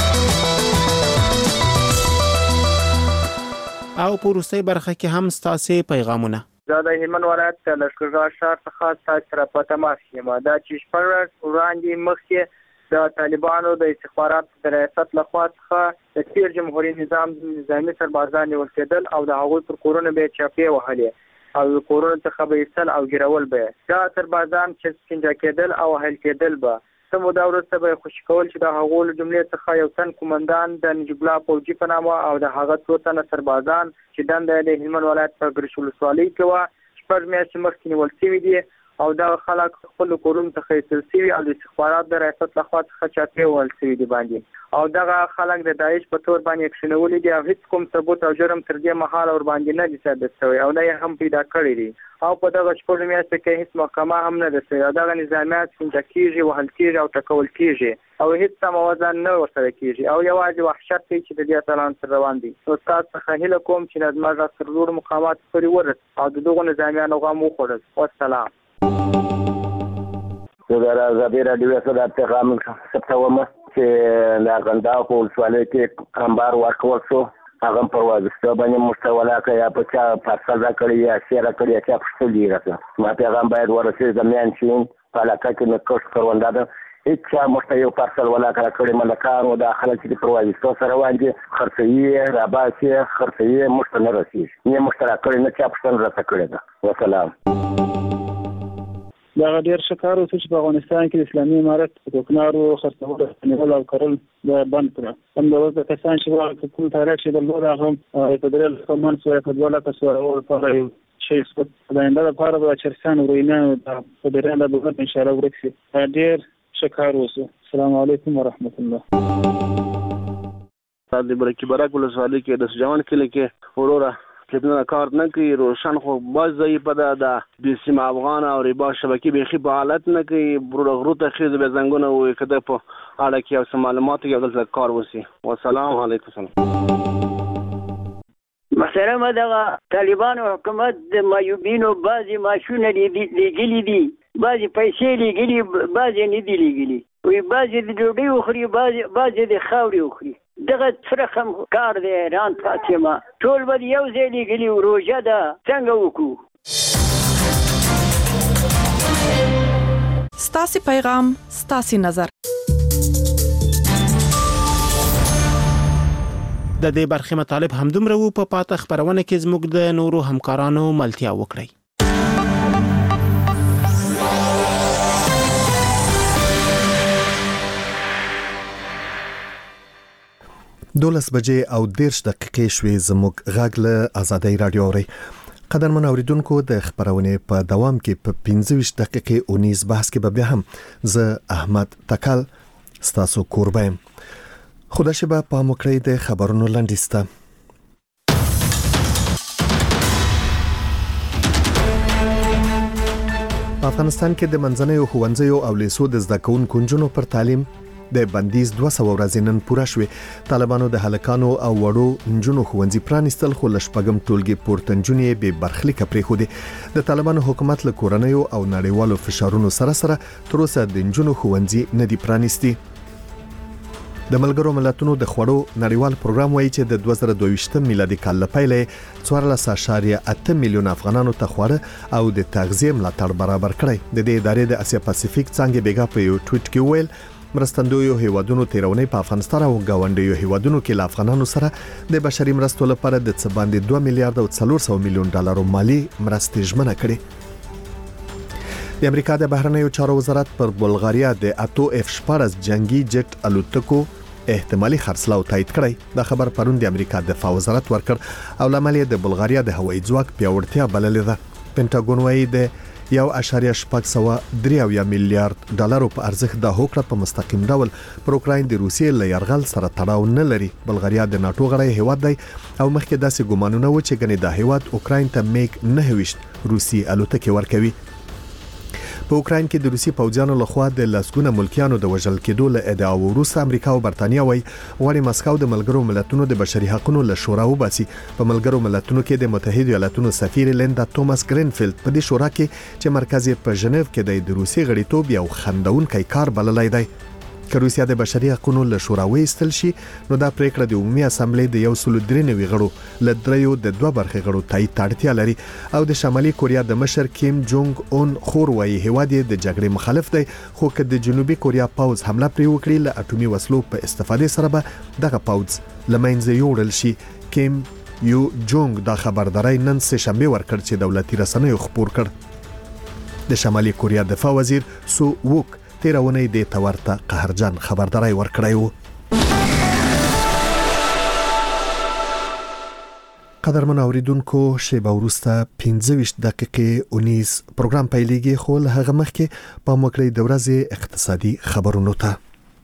او په وروستۍ برخه کې هم ستاسو پیغامونه. دا د هلمند ولایت د لښکرګاه ښار څخه تاسو سره په تماس یم. دا چې شپږ وړاندې مخکې د طالبانو د استخباراتو د ریاست لخوا څخه د تیر جمهوریت نظام نظامي سربازان نیول کېدل او د هغوی پر کورونو به چاپې وهلې او کورونو څخه به ایستل او ګیرول به. دا سربازان چې سکنجه کېدل او هل کېدل به سمو دا ورسته به خوشی کول چې د هغو له جملې څخه یو تن کومندان د نجیب الله فوجي په نامه او د هغه څو تنه سربازان چې دنده د هلمند ولایت په ګرشي ولسوالۍ کې وه 6 میاشتې مخکې نیول شوي دي او دا خلک خپل کورونو څخه ایستل شوي او د استخباراتو د ریاست لخوا څخه چاپې وهل شوي دي باندې او دغه خلک د داعش په تور باندې اکشنولي دي او هیڅ کوم ثبوت او جرم تر دې مهاله ور باندې نه دي ثابت شوی او نه یې هم پیدا کړی دي او په دغه 6 میاشتو کې هیڅ محکمه هم نه ده شوې او دغه نظامیات څنګه کېږي وهل کېږي او ټکول کېږي او هیڅ سم وزن نه ورسره کېږي او یوازې وحشت دی چې د دې اتلان سره روان دي. نو تاسو څخه هیله کوم چې زموږ سرلوړ مقامات پورې ورسېږي او د دغو نظامیانو غم وخوړل. والسلام. د ازادي راډیو سره د پیغام ثبتوم چې د غنداو په ولسوالۍ کې انبار ورکول شو هغه پر وځه باندې مستولا کوي یا په چا پارسل کړی یا شیر کړی یا څه دی راځه ما پیغام باید ورسې زميان شین په علاقه کې نو کوښښ کړوندا ده هیڅ مستیو پارسل ولا کړی ملکان او داخله چې پر وځه سره وانجی خرڅي راباسي خرڅي مستنه رسي نه مشترک نه چا پښتن راځه کړی ده. والسلام. دا ډېر شکار اوس چې په افغانستان کې اسلامي امارت په کوکنارو خرڅول نیول او کرل د بند کړ. هم د وخت کسان چې کوم تاریخ چې د لور هغه په درل کومن سره په دوله کسو او په شي سپت د انده لپاره د چرسان ورینه په درنده د ان شاء الله ورکسي. ډېر شکار اوس. السلام علیکم ورحمت الله. د برکی برک ولسوالۍ کې د ځوان کلی کې اورورا کله کار نه کوي روشن خو باز ځای په د بیسیم افغان او ریبا شبکې به خي په حالت نه کوي برغرو ته خېز به زنګونه وي کده په اړه کې او معلومات یو ځل کار وسی. والسلام علیکم. محترم دغه طالبان حکومت د مایوبینو بعضی ماشونه لګلي دي بعضی پیسې لګلي بعضی نه دي لګلي وي بعضی د ډوډۍ وخوري بعضی د خاوري وخوري دغه فرخم کار دی ران فاطمه ټول به یو ځای لګلي روزه ده څنګه وکړو. ستاسو پیغام ستاسو نظر. د دې برخې مطالب همدومره وو په پاته خبرونه کې زموږ د نورو همکارانو ملتیا وکړي. 12 بجې او 10 دقیقې شوې زموږ غږ له آزادۍ رادیو اوري. قدرمن اوریدونکو د خبرونه په دوام کې په 25 دقیقې 19 بحث کې به بیا هم زه احمد تکل ستاسو قربایم. خدا شبه پام وکړئ د خبرونو لنډیسته. په افغانستان کې د منځنیو ښوونځیو او لیسو د زده کوونکو نجونو پر تعلیم د بندیز 200 ورځې نن پوره شوې. طالبانو د هلکانو او وړو نجونو ښوونځي پرانیستل، خو لشپږم ټولګي پورته نجونې به برخلیک پرېښودې. د طالبانو حکومت له کورنیو او نړیوالو فشارونو سره تر اوسه د نجونو ښوونځي نه دي پرانیستي. د ملګرو ملتونو د خوړو نړیوال پروګرام وایي چې د 2022 میلادي کال لپاره 14.8 میلیون افغانانو ته خوړه او د تغذیه ملاتړ برابر کړی. د دې ادارې د اسیا پاسفیک څنګه بیګا په یو ټویټ کې ویل مرستندویو هیوادونو تیرونی په افغانستان او گاونډیو هیوادونو کې له افغانانو سره د بشري مرستو لپاره د څه باندې 2 میلیارډ او 400 میلیون ډالر مالی مرستې ژمنه کړې. د امریکا د بهرنیو چارو وزارت پر بلغاریا د اتو F-14 جنگي جټ الوتکو احتمالي خرڅلاو تایید کړی. دا خبر پرون د امریکا دفاع وزارت ورکړ او لامل د بلغاریا د هوایي ځواک پیاوړتیا بللې ده. پینټاګون وايي د 1.6 میلیارډ ډالر په ارزښت د هوکړه په مستقیم ډول پر اوکراین د روسیې له یرغل سره تړاو نه لري. بلغاریا د ناتو غړی هیواد دی او مخکې داسې ګومانونه و چې ګنې د هیواد اوکراین ته میګ 9 روسي الوتکې ورکوي. په اوکراین کې د روسي پوځیانو لخوا د لسګونه ملکیانو د وژل کېدو له ادعا وروسته امریکا او برتانیا وايي غواړي مسکو د ملګرو ملتونو د بشري حقوقو له شورا وباسي. په ملګرو ملتونو کې د متحده ایالاتونو سفیر لیندا توماس ګرینفیلد په دې شورا کې چې مرکز په ژنیو کې د روسي غړیتوب یو خندونکي کار بللای دی. که روسیا د بشري حقوقو له شورا وېستل شي نو دا پریکړه د عمومي اسامبلې د 193 غړو له دریو د 2 برخې غړو تایید اړتیا لري او د شمالي کوریا د مشر کیم جونګ اون خور وايي هیواد د جګړې مخالف دی، خو که د جنوبي کوریا پاوز حمله پرې وکړي له اټومي وسلو په استفادې سره به دغه پاوز لمنځه یوړل شي. کیم یو جونګ دا خبرداري نن سه شنبه ورکړ چې دولتي رسنیو خبر کړ. د شمالي کوریا دفاع وزیر سو ووک تیرونه د تورته قهرجن خبرداري ورکړی وو. قدرمن اوریدونکو شیبه وروسته 25 دقیقې 19 پروګرام پیلېږي، خو له هغه مخکې په موکړی د ورځې اقتصادي خبرونو ته.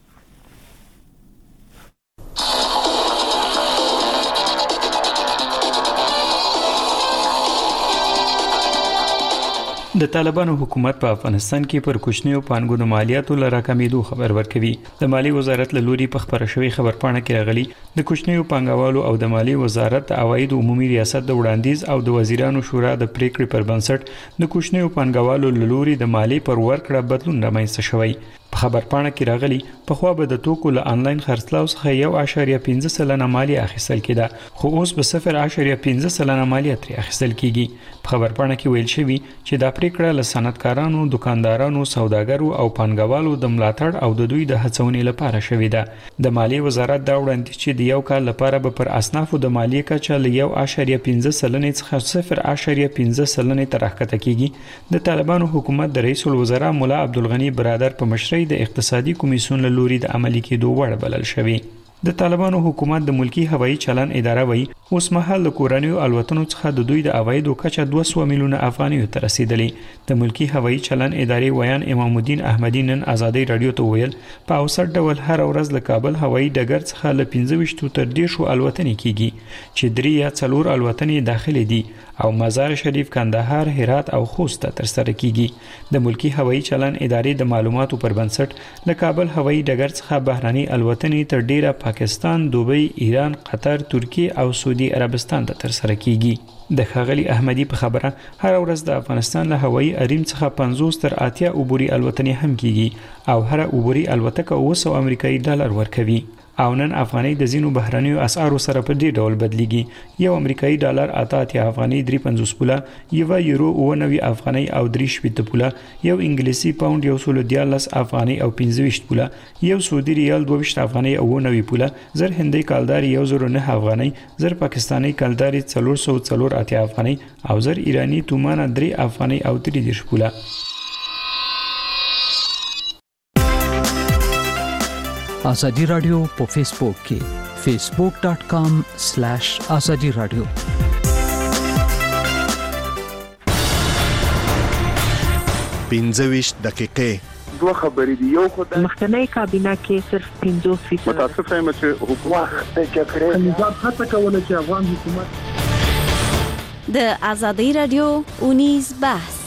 د طالبانو حکومت په افغانستان کې پر کوچنیو پانګونو مالیاتو لره کمیدو خبر ورکوي. د مالی وزارت له لوري په خبره شوی خبرپاڼه کې راغلي د کوچنیو پانګوالو او د مالی وزارت د عواید عمومي ریاست د وړاندیز او د وزیرانو شورا د پریکړې پر بنسټ د کوچنیو پانګوالو له لوري د مالی پر ورکړه بدلون رامنځته شوی. په خبرپاڼه کې راغلي په خو به د توکو له انلاین خرڅلاو څخه 1.5 سلنه مالیه اخیستل کېده، خو اوس به 0.5 سلنه مالیه ترې اخیستل کیږي. په خبرپاڼه کې ویل شوی چې دا پریکړه له صنعتکارانو، دکاندارانو، سوداګرو او پانګوالو د ملاتړ او د دوی د هڅونې لپاره شوې ده. د مالی وزارت دا وړاندیز چې د یو کال لپاره به پر اصنافو د مالیې کچه له 1.5 سلنې څخه 0.5 سلنې ته راښکته کیږي. د طالبانو حکومت د رئیس الوزرا مولا عبدالغنی برادر په مشرۍ د اقتصادي کمیسیون له لوري د عملي کېدو وړ بلل شوی. د طالبانو حکومت د ملکی هوایي چلن اداره وایي اوس مهال د کورنیو الوتنو څخه د دوی د عوایدو کچه 200 میلیونه افغانیو ته رسیدلې. د ملکی هوایي چلن ادارې ویان امام الدین احمدی نن آزادۍ رادیو ته ویل په اوسط ډول هر ورځ له کابل هوایي ډګر څخه له 15 تر 10 الوتنې کیږي چې 3 یا 4 الوتنې داخلي دي او مزار شریف، کندهار، هرات او خوست ته ترسره کیږي. د ملکی هوایي چلن ادارې د معلوماتو پر بنسټ له کابل هوایي ډګر څخه بهراني الوتنې تر ډیره پاکستان، دوبۍ، ایران، قطر، ترکیه او سعودي عربستان ته ترسره کیږي. د ښاغلي احمدی په خبره هر ورځ د افغانستان له هوایي اریم څخه 50 تر 80 عبوري الوتنې هم کیږي او هر عبوري الوتکه 200 امریکایي ډالر ورکوي. او نن افغاني د زینو بهرنیو اسعارو سره په دې ډول بدلیږي یو امریکایي ډالر اته افغاني 350 پوله یو یورو 90 افغاني او 3 پوله یو انګلیسي پاوند 114 افغاني او 25 پوله یو سعودي ریال 22 افغاني او 90 پوله زر هندي کالداري 109 افغاني زر پاکستاني کالداري 404 افغاني او زر ایرانی تومانه 3 افغاني او 30 پوله. آزادی رادیو په فیسبوک کې facebook.com/azadi radio 25 دقیقې دوه خبرې دي یو خدای مخکنی کابینه کې صرف 50% متاسف یم چې حکومت د جګړې نظام هڅه کوله چې افغان حکومت د آزادی رادیو 19 بحث.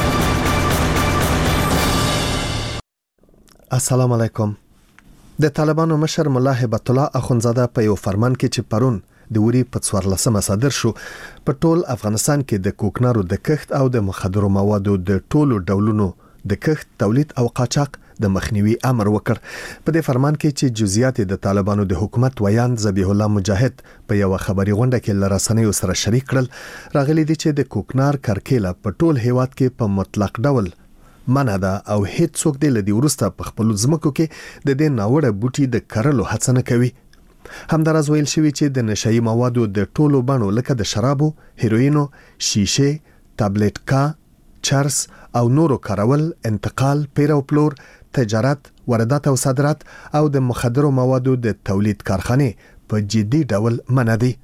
السلام علیکم. د طالبانو مشر ملا هبت الله اخونزاده په یو فرمان کې چې پرون د وری په 14 صادر شو په ټول افغانستان کې د کوکنارو د کښت او د مخدرو موادو د ټولو ډولونو د کښت تولید او قاچاق د مخنیوي امر وکړ. په دې فرمان کې چې جزئیات د طالبانو د حکومت ویان ذبیح الله مجاهد په یو خبري غونډه کې لرسنیو سره شریک کړل راغلي دي چې د کوکنار کرکیله په ټول هیواد کې په مطلق ډول منع ده او هیڅ څوک د لدی ورسته په خپل ځمکو کې د دې ناوړه بوټي د کرلو هڅه نه کوي. همدارز ویل شوی چې د نشئی موادو د ټولو بڼو لکه د شرابو، هیروینو، شیشه، تابلیټ کا، چرس او نورو کارول، انتقال، پیر او پلور، تجارت، واردات او صادرات او د مخدرو موادو د تولید کارخانه په جدي ډول منع دي.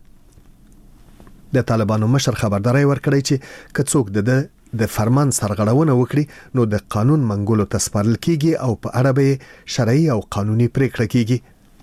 د طالبانو مشر خبرداري ورکړی چې کڅوک د فرمان سرغړونه وکړي نو د قانون منګولو ته سپارل کیږي او په اړه به شرعي او قانوني پریکړه کیږي.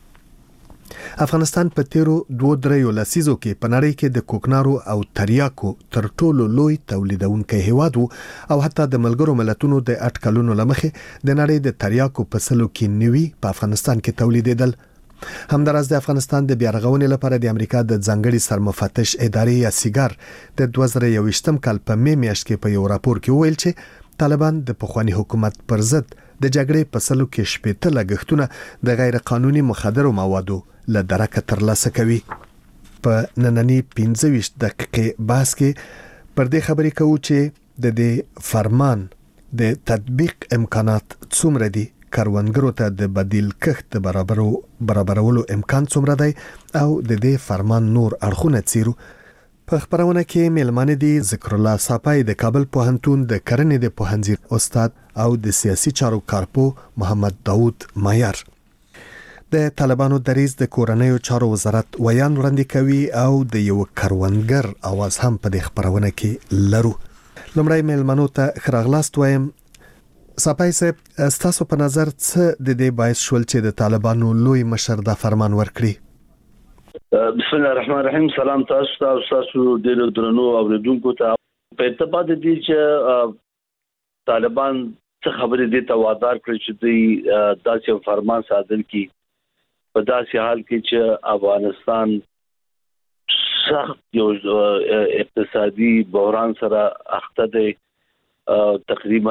افغانستان په تیرو 2-3 لسیزو کې په نړۍ کې د کوکنارو او تریاکو تر ټولو لوی تولیدونکي هیواد او حتی د ملګرو ملتونو د اټکلونو لمخې د نړۍ د تریاکو په سلو کې نیوي په افغانستان کې تولیدېدل. همدارس د افغانستان د بیارغونې لپاره د امریکا د ځانګړي سرمفتش ادارې یا سیګار د 2021 کال په می میاشت کې په یو راپور کې ویل چې طالبان د پخوانی حکومت پر ضد د جګړې په سلو کې شپېته لګښتونه د غیر قانوني مخدرو موادو له درکه ترلاسه کوي. په نننی 25 دقیقې بحث کې پر دې خبرې کوو چې د دې فرمان د تطبیق امکانات څومره دي، کاروانګرو ته د بدیل کښت برابرولو امکان څومره دی او د دې فرمان نور اړخونه څیرو. په خبرونه کې مېلمانه دي ذکر الله صافی د کابل پوهنتون د کرنې د پوهنځي استاد او د سیاسي چارو کارپو محمد داوود مایار. د طالبانو دریځ د کورنیو چارو وزارت ویان وړاندې کوي او د یو کاروانګر اواز هم په دې خبرونه کې لرو. لومړی مېلمانو ته خراغلاست وایم. صافی صاحب، ستاسو په نظر څه د دې باعث شول چې د طالبانو لوی مشر دا فرمان ورکړي؟ بسم الله الرحمن الرحیم. سلام تاسو ته او تاسو د درنو اوریدونکو ته. په ارتباط دي چې طالبان څه خبرې دي ته وادار کړی چې دوی داسې فرمان صادر کړي په داسې حال کې چې افغانستان سخت یو اقتصادي بحران سره اخته دی. تقریبا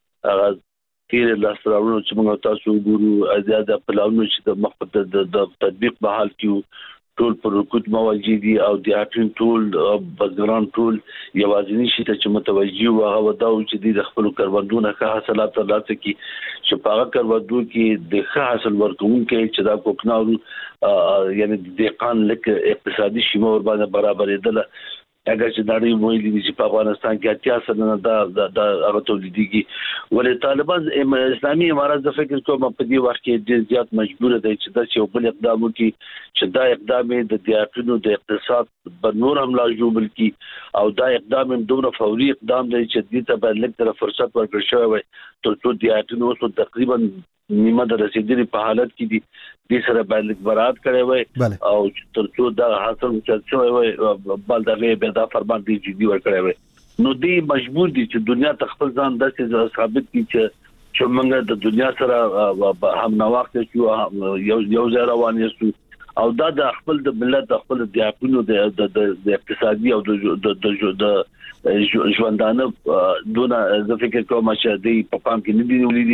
تیر لاسراونو چې موږ تاسو ګورو زیاده پلانونه چې د مخکې د تطبیق په حال کې ټول پر رکوت موجود دي او د اټین ټول بزګران ټول یوازینی شي ته چې متوجي او هغه وداو چې د خپل کروندونو ښه حاصلات ترلاسه کړي چې په هغه کروندو کې د ښه حاصل ورکوونکي چې دا کوکنارو یعنی د دهقان لکه اقتصادي شیمه ور باندې برابرېدل. اگر چې دا ډېر ویلي دي چې په افغانستان کې 80% دا هغه تولیديږي. ولې طالبان اسلامي امارات د فکر کوم په دې وخت کې ډېر زیات مجبور دي چې دا یو بل اقدام وکړي چې دا اقدام د دیاقینو د اقتصاد په نور هم لا جوړل کی او دا اقدام دومره فوري اقدام دی چې دې ته باید لږ طرف فرصت ورکړل شوی وي ترڅو دیاقینو اوس تقریبا نیمه د رسیدلي په حالت کې دي د سره باندې برات کړي وي او ترڅو دا حاصل شوی وي بل دغه به دا فرمان دی جدي ورکړي وي. نو دی مجبور دي چې دنیا تخپل ځان داسې ثابت کړي چې موږ د دنیا سره هم نواقص یو ځای روان یو او دا د خپل د ملت د خپل دیاقینو د اقتصادي او د ژوندانه دونه زه فکر کوم چې د په پام کې نه دی ولې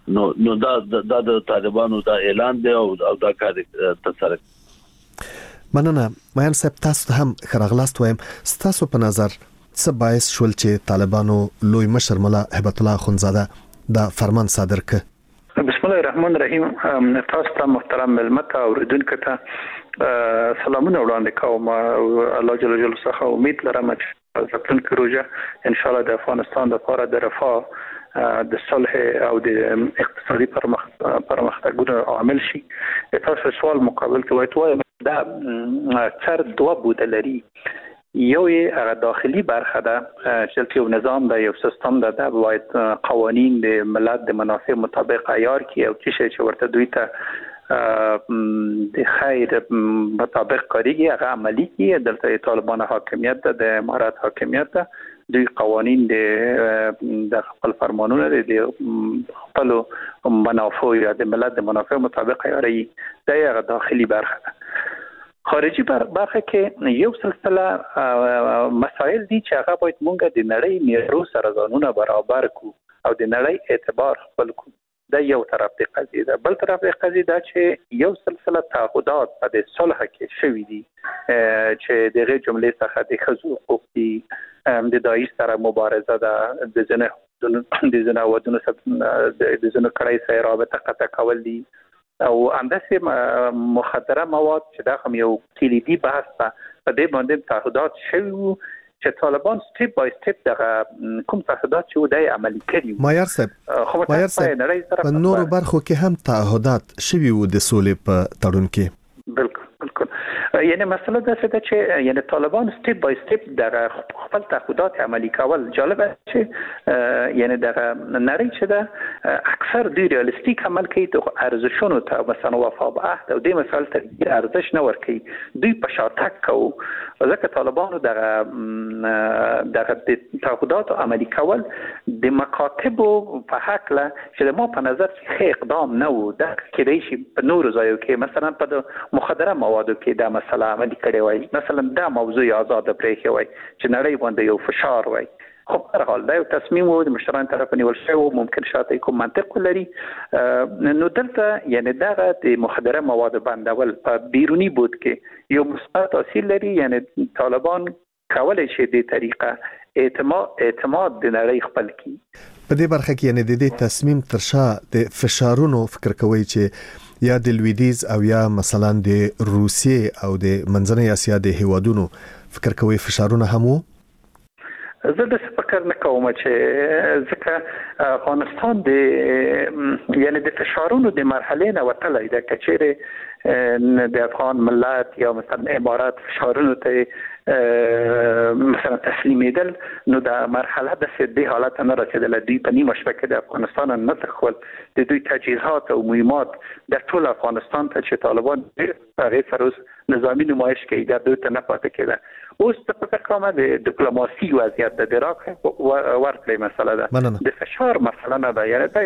نو دا د طالبانو دا اعلان دی او دا کار تسره. مننه. میان صاحب تاسو هم خراغلاست وایم، تاسو په نظر څه باعث شول چې طالبانو لوی مشر مولا هبت الله اخونزاده دا فرمان صادر ک؟ بسم الله الرحمن الرحیم. تاسو ته محترم ملمت اوریدونکو ته سلامونه وړاندې کوم. الله جل جلاله څخه امید لرم چې راتلونکي روزه ان شاء الله د افغانستان لپاره د رفاه د صلح او د اقتصادي پرمختګونو عامل شي. تاسو سوال مقابل کوئ دا څر دوه بود لري. یو هغه داخلي برخه ده چې یو نظام ده، یو سیستم ده، دا باید قوانین د ملت د منافع مطابق عیار کی او چې ورته دوی ته د خیر مطابق کاریږي هغه عملی کی. دلته طالبان حاکمیت ده، د امارات حاکمیت ده، دوی قوانین د خپل فرمانونه د خپل منافع یا د ملت د منافع مطابق عیاري. دا هغه داخلي برخه ده. خارجي برخه کې یو سلسله مسائل دي چې هغه باید مونږ د نړۍ معیارو سره ځانونه برابر کو او د نړۍ اعتبار خپل کو. دا یو طرف د قضیه ده. بل طرف د قضیه ده چې یو سلسله تعهدات په د صلح کې شوي دي چې دغه جملې څخه د ښځو حقوق دي، د داعش سره مبارزه ده، د زنا ودونو د زنا کړای سره رابطه قطع کول دي، او همداسې مخدره مواد چې دا هم یو کلیدي بحث ده. په دې باندې تعهدات شوي چې طالبان سټیپ بای سټیپ دغه کوم تعهدات چې ودای عملي کړي. مایار صاحب په نورو برخو کې هم تعهدات شوي وو د سولې په تړون کې. بالکل. یعنی مسئله دا څه ده چې یعنی طالبان سټیپ بای سټیپ دغه خپل تعهدات عملي کول. جالبه چې یعنی دغه نړۍ چې ده اکثر دوی ریالیستیک عمل کوي، د ارزښونو ته مثلا وفا به عهد او د مثال ته ارزښ نه ورکوي، دوی په شاتګ کوي. ځکه طالبانو دغه د تعهدات عملي کول د مکاتبو په حق له چې ما په نظر کې اقدام نه وو. دا کېدای شي په نورو ځایو کې مثلا په مخدره موادو کې دا مسله عملي کړي وای، مثلا دا موضوع آزاد پرېښی وای چې نړۍ باندې یو فشار وای. خو په هر حال دا یو تصمیم وو د مشرانو طرف نیول شوی، ممکن شاته کوم منطق لري. نو دلته یعنی دغه د مخدره مواد بندول په بیرونی بود کې یو مثبت تاثیر لري. یعنی طالبان کولای شي د طریقه اعتماد د نړۍ خپل کی. په دې برخه کې یعنی د دې تصمیم تر شا د فشارونو فکر کوي چې یا د لویدیز او یا مثلا د روسیې او د منځنۍ اسیا د هیوادونو فکر کوي فشارونه هم وو؟ زه د فکر نه کوم چې ځکه افغانستان د یعنی د فشارونو د مرحله نه وتلی ده. کچېره د افغان ملت یا مثلا امارات فشارونو ته مثلا تسلیمیدل، نو د مرحله د دې حالت نه رسیدل. دوی په نیمه شپه کې د افغانستان نه تخول د دوی تجهیزات او مهمات د ټول افغانستان ته چې طالبان هغه فروز نظامی نمایش کوي د دوی ته نه پاتې کېده. اوس په فکر کوم د ډیپلوماسي وضعیت د عراق ورکړې مسله ده، د فشار مسله نه ده. یعنی دا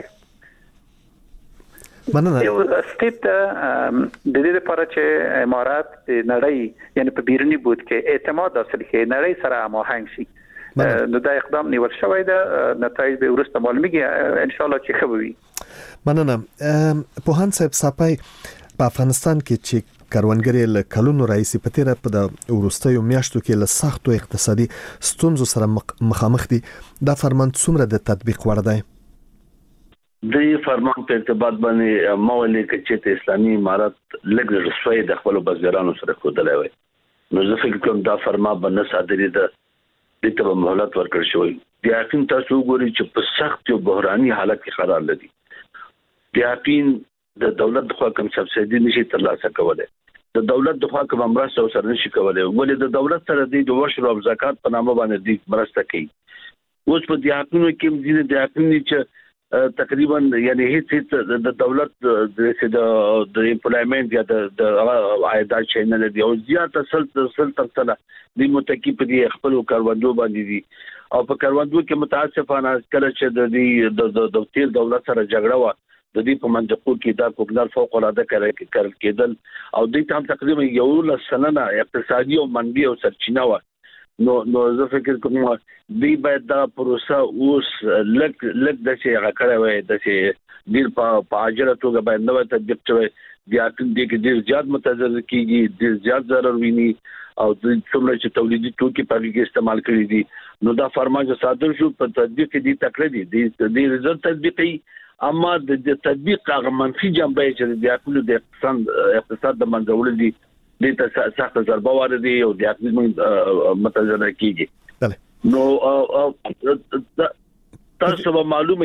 یو سټیپ د دې لپاره چې امارات د نړۍ یعنی په بیرونی بود کې اعتماد حاصل کړي، نړۍ سره هماهنګ شي. نو دا اقدام نیول شوی ده، نتایج به وروسته معلومیږي ان شاء الله چې ښه وي. مننه. پوهان صاحب صاحب په افغانستان کې چې کروندګر له کلونو راځي په تیر په د ورستیو میاشتو کې له سختو اقتصادي ستونزو سره مخامخ دي. دا فرمان څومره د تطبیق وړ دی؟ د فرمان په ارتباط باندې مولي کې چې اسلامي امارات لګ رسوي د خپل بزګرانو سره کودلای وي. نو زه فکر کوم دا فرمان باندې صادري ده د ته مهلت ورکړ شوی. د یقین تاسو وګورئ چې په سخت او بحراني حالت کې قرار لري. د یقین د دولت د خوا کوم سبسایډي نشي ترلاسه کولای، د دولت د خوا کوم مرسته سره نشي کولای، ولې د دولت سره د ورشو او زکات په نامه باندې د مرسته کوي. اوس په دې حقونو کې ځینې د حقونو چې تقریبا یعنی هیڅ د دولت د امپلایمنت یا د عایدات شي نه دی او زیاته سل تر د متکی په دې خپل کاروندو باندې دي. او په کاروندو کې متاسفانه کله چې د تیر دولت سره جګړه و، د دې په منځقو کې دا کوګنال فوق العاده کېدل او د ته هم تقریبا یو لسنه اقتصادي او منبي او سرچینه و. نو زه فکر کوم دی باید دا پروسه اوس لک د چې هغه کړه وای د چې ډیر په اجره توګه باید نو تطبیق شوی بیا کې ډیر زیات متضرر کیږي ډیر زیات ضرر ویني او د څومره چې تولیدي توکي په کې استعمال کړي دي نو دا فرمان چې صادر شو په تطبیق دي تکړه دي د رضایت تطبیقي اما د تطبیق هغه منفي جنبه چې د خپل د اقتصاد د منځول دي د سخت ضربه واردي او د اقتصاد متضرر کیږي نو تاسو به معلومه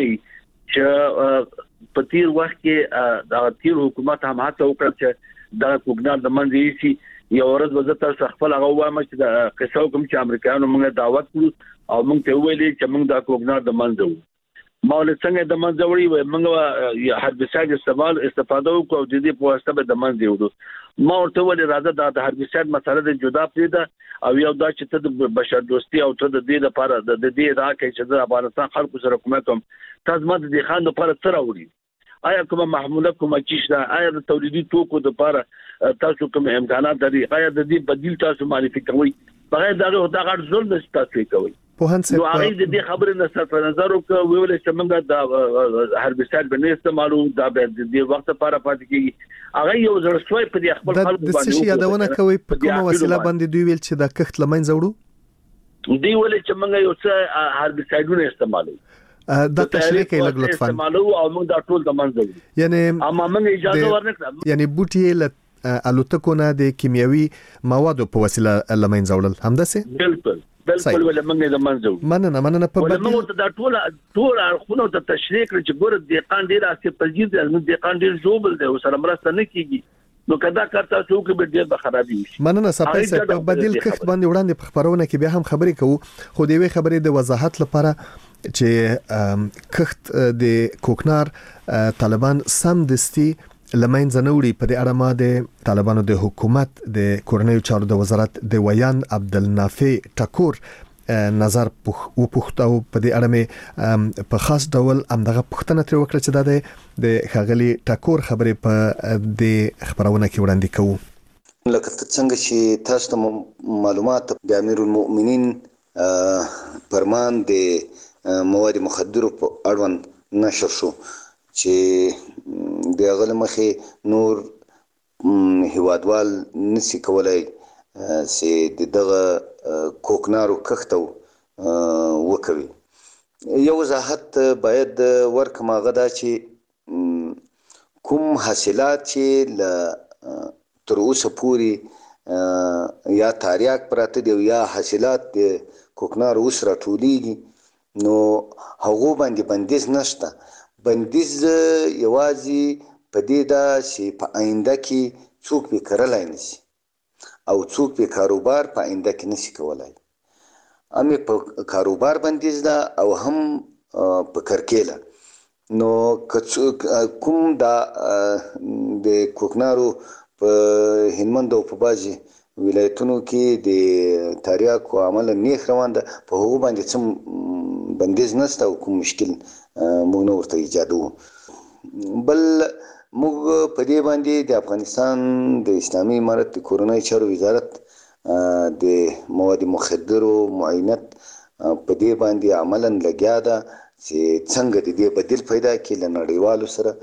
چې په تیر وخت کې د تیر حکومت هم هڅه وکړه چې د کوګنار د منځي سي یو ورځ وزته خپل هغه وایم چې د قصو کوم چې امریکایانو موږ دعوت کړو او موږ ته ویلي چې موږ د کوګنار د منځو مول څنګه د منځوري و موږ هربساید استفاده وکړو د دې په واسطه د منځ دیوډو ما ورته ولې راځه د هربساید مسله د جدا پریده او یو دا چې ته د بشر دوستي او ته د دې لپاره د دې راکې چې د افغانستان خلکو سره کومه کوم تاسو ماته د خان لپاره تر وړي آیا کومه محموله کومه چیشته آیا د تولیدي توکو لپاره تاسو کوم امکانات لري آیا د دې بدیل تاسو معرفي کوئ بغیر دا غړ ظلم تاسو کوي په هڅه نو هغه د دې خبرې نه څه نظر وکړ ویل چې موږ د هربساید باندې استعمالو دا د دې وخت لپاره پاتې کیږي هغه یو ځړسوي په دې خپل خلکو باندې د څه یادونه کوي په کومه وسیله باندې دوی ویل چې د کښت لمن زوړو دی ویل چې موږ یو څه هربسایډونه استعمالو د تشریح کې لګ لطفا استعمالو او موږ دا ټول د منځو یعنی اما موږ اجازه ورنکړه یعنی بوټي الوتکو نه د کیمیاوي موادو په وسیله لمن زوړل همداسه بالکل ولا منګه د منځو مننه په بدل موږ ته دا ټول خونه ته تشریح کړ چې ګور د قان ډیر اسې پرجید د قان ډیر جوبل دی او سره مرسته نه کیږي نو کدا کارته څوک به ډیر به خرابي شي مننه صفای په بدیل کښت باندې وړاندې په خبرونه کې بیا هم خبرې کوو خو د وی خبرې د وضاحت لپاره چې کښت د کوکنار طالبان سم دستي لمن زنوري په اړه ما د طالبانو د حکومت د کورنیو چارو د وزارت د ویان عبدالنافع ټکور نظر وپوښتو په دې اړه مې په خاص ډول امدغه پوښتنه تر وکړه چې د خغلی ټکور خبرې په د خبرونه کې وړاندې کوو لکه څنګه چې تاسو ته معلومات د امیر المؤمنین فرمان د مواد مخدره په اړوند نشر شو چې د غل مخې نور هیوادوال نسی کولای چې دغه کوکنارو کښتو وکوي یو وضاحت باید ورکما غدا چې کوم حاصلات چې ل تر اوسه پوری یا تاریخ پراته دی یا حاصلات د کوکنارو سره ټولیږي نو هغه باندې بندیز نشته بندیز یوازې په دې دا چې په آینده کې څوک به کړلای نشي او څوک به کاروبار په آینده کې نشي کولای امي په کاروبار بندیز دا او هم په کرکیله نو کوم دا د کوکنارو په هلمند او په بازي ولایتونو کې د تاریخ او عمل نیخ روان ده په هغه باندې څه بندیز نشته او کوم مشکل موږ نو ورته ایجادو بل موږ په دې باندې د افغانستان د اسلامي امارت د کورنۍ چارو وزارت د مواد مخدره معاینت په دې باندې عملاً لګیا ده چې څنګه د دې بدیل پیدا کړي له نړیوالو سره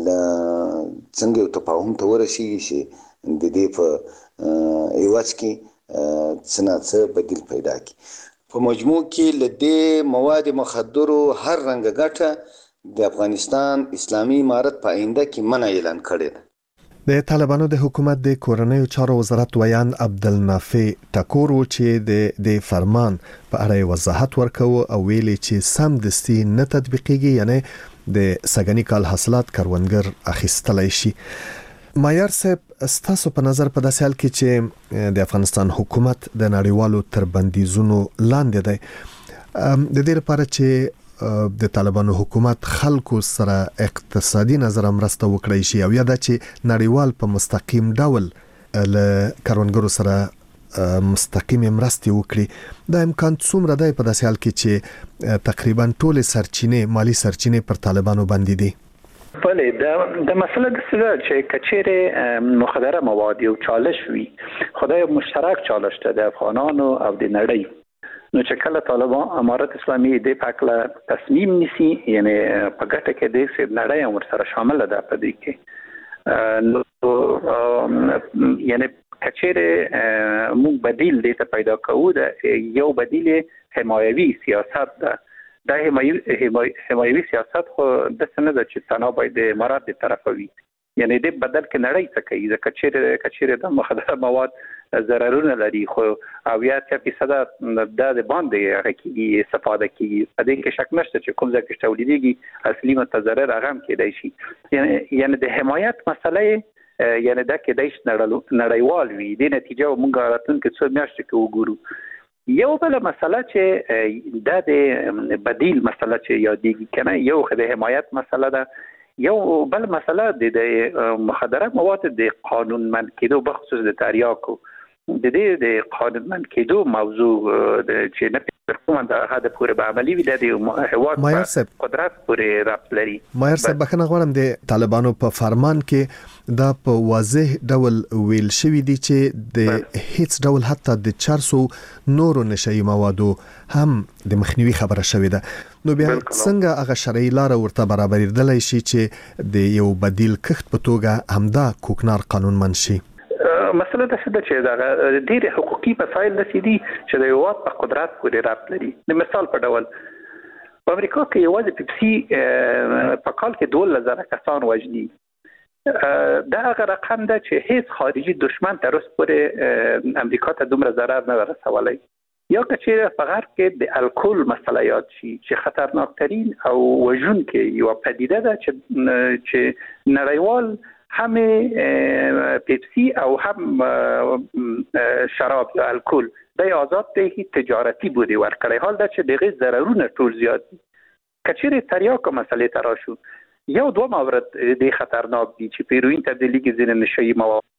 څنګه یو تفاهم ته ورسیږي چې د دې په ایواز کې څنګه بدیل پیدا کړي په مجموع کې لدې مواد مخدره هر رنګ ګټه د افغانستان اسلامي امارت په آینده کې منع اعلان کړی ده د طالبانو د حکومت د کورنیو چارو وزارت ویان عبدالنافع ټکور چې د فرمان په اړه وضاحت ورکوي او ویلي چې سم دستي نه تطبیقيږي یعنی د سګنی کال حاصلات کروندګر اخیستلای شي مایار صاحب ستاسو په نظر په داسې حال کې چې د افغانستان حکومت د نړیوالو تر بندیزونو لاندې دی د دې لپاره چې د طالبانو حکومت خلکو سره اقتصادي نظر مرسته وکړي شي او یا د چې نړیوال په مستقیم ډول له کروندګرو سره مستقیم مرسته وکړي د امکان څومره دی په داسې حال کې چې تقریبا ټول سرچینې مالی سرچینې پر طالبانو باندې دي بله د مسله د څه چې کچېره مخدره مواد یو چالش وي خدای مشترک چالش ته د افغانانو او د نړۍ نو چې کله طالبان امارت اسلامي د پاکله تصمیم نیسي یعنی په ګټه کې د نړۍ هم ورسره شامل ده په دې کې نو یعنی کچېره موږ بدیل دې ته پیدا کوو د یو بدیل حمایوي سیاست ده د حمایوي سیاست خو د سند چې تنها باید د امارات د طرفه وي یعنی د بدل کې نړۍ څخه کوي د کچېره د مخدره مواد ضررونه لري خو او یا 30% د باندې حقيقي استفاده کوي په دې کې شک نشته چې کوم ځکه تولیديږي اصلي متضرر هغه کېدای شي یعنی د حمایت مسله یعنی دا کېدای شي نړیوال وي د نتیجه موږ راتلونکي څو میاشتې کې وګورو یو بل مسله چې د بدیل مسله چې یادېږي کنه یو د حمایت مسله ده یو بل مسله د مخدره مواد د قانونمند کېدو بخصوص د تریاکو د دې د قانونمند کېدو موضوع چې نه کومه د هدف پورې به عملی وي د هیواد قدرت پورې رابط لري مایر صاحب بخنه غواړم د طالبانو په فرمان کې دا په واضح ډول ویل شوی دی چې د هیڅ ډول حتی د 400 نورو نشئی موادو هم د مخنیوي خبره شوې ده نو بیا څنګه هغه شرعي لار ورته برابرېدلای شي چې د یو بدیل کښت په توګه همدا کوکنار قانون منشي مسله د څه چې دا ډېر حقوقي مسایل دي چې د هیواد په قدرت پورې رابط لري د مثال په ډول په امریکا کې یوازې پیپسي په کال کې 2000 کسان وژني دا هغه رقم ده چې هیڅ خارجي دشمن تر اوسه پورې امریکا ته دومره ضرر نه رسولی یا چې په غرب کې د الکول مسله یاد شي چې خطرناکترین او وژونکې یو پدیده ده چې نړیوال هم پیپسی او هم شراب یا الکل د آزاد ته تجارتی بودی ورکړی حال دا چې دغه ضررونه ټول زیات دي کچېره تریاکو مسلې تراشو یو دوه مورد د خطرناک دي چې پیروین تبدیلی کې ځینې نشئی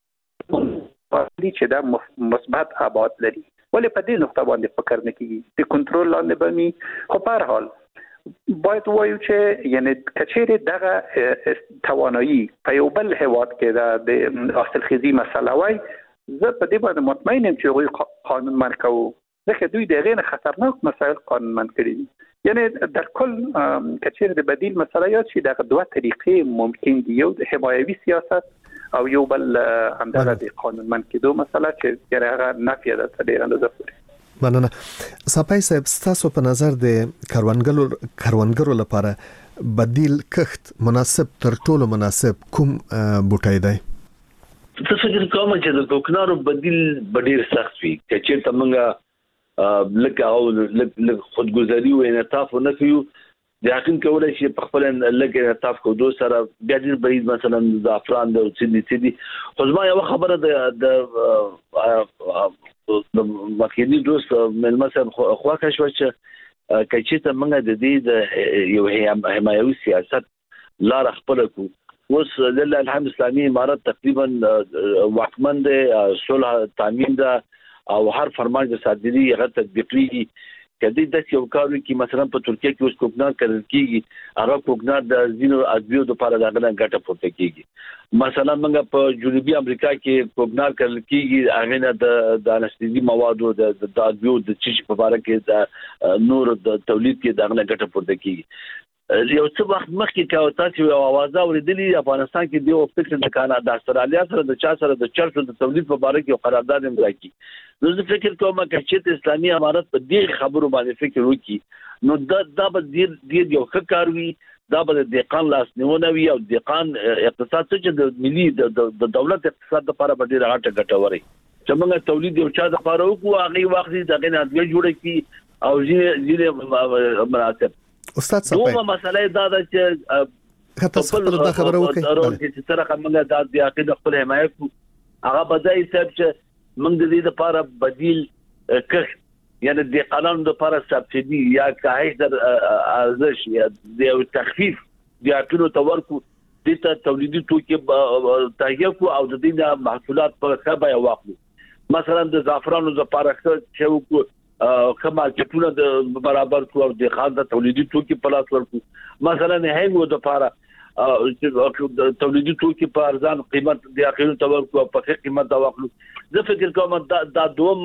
مواد دي چې دا مثبت ابعاد لري ولې په دې نقطه باندې فکر نه کیږي د کنټرول لاندې بمي خو په هر حال باید وایو چې یعنی کچېره دغه توانایی په یو بل هیواد کې د حاصلخیزي مسله وای زه په دې باندې مطمئن یم چې غوي قانون منکو ځکه دوی د غیر خطرناک مسایل قانون من کړی یعنی در کل کچېره د بدیل مسله یاد شي دغه دوه طریقې ممکن دي یو د حمایوي سیاست او یو بل همدغه د قانون من کېدو مسله چې هغه نفي ده تر ډیره اندازه پورې مننه صاحب تاسو په نظر د کروندګرو لپاره بدیل کښت مناسب تر ټولو مناسب کوم بوټی دی څه فکر کوم چې د کوکنارو بدیل ډیر سخت وي چې څنګه لکه او لکه خودګذری او انعطاف نه کوي د حقیقت کولای شي په خپل لکه انعطاف کو دوه سره بیا د بعید مثلا زعفران د سیدي خو ما یو خبره د مخکینی دوست ملمسن خواکه شو چې کچې ته موږ د دې د یو حمایوي سیاست لار خپل کو اوس لله الحمد اسلامي امارت تقریبا واکمن ده صلح تامین ده او هر فرمان د صادري هغه تطبیقي کدی د یو کارو کې مثلا په ترکیه کې اوس کوکنار کړل کیږي هغه کوکنار د زینو ادویو د لپاره دغه ګټه پورته کیږي مثلا موږ په جنوبي امریکا کې کوکنار کړل کیږي هغه د انستيزي موادو د ادویو د چیش په اړه کې د نور د تولید کې دغه ګټه پورته کیږي یو څه وخت مخکې کاوه تاسو یو आवाज اوریدلې افغانستان کې دی او فکر د کاناډا د استرالیا سره د چا سره د چرچو د تولید په اړه کې قرارداد امضا کړي نو زه فکر کوم چې اسلامي امارت په دې خبرو باندې فکر وکړي نو دا به ډیر یو ښه کار وي دا به د دقان لاس نیونه وي او دقان اقتصاد چې د ملي د دولت اقتصاد لپاره به ډیر غټه وري چې موږ تولید یو چا د لپاره وکړو هغه وخت دغه نه جوړ کړي او ځینې مناسب استاد صاحب دوه مسله دا ده چې تاسو په خبره وکړئ چې سره موږ د عقیده خپل حمایت کو هغه بدای صاحب چې موږ د دې لپاره بدیل کښ یعنی د قانون لپاره سبسيدي یا کاهش در ارزش یا د تخفیف د اټونو تورکو د تولیدي توکي تهیه کو او د دې محصولات په خبره واخلو مثلا د زعفرانو لپاره چې وکړو کما چې ټول برابر کو او د خاصه تولیدي توکي په لاس ورکو مثلا هنګو د لپاره چې تولیدي توکي په ارزان قیمت د اخیرو تورکو په ښه قیمت دا واخلو. زه فکر کوم دا دوم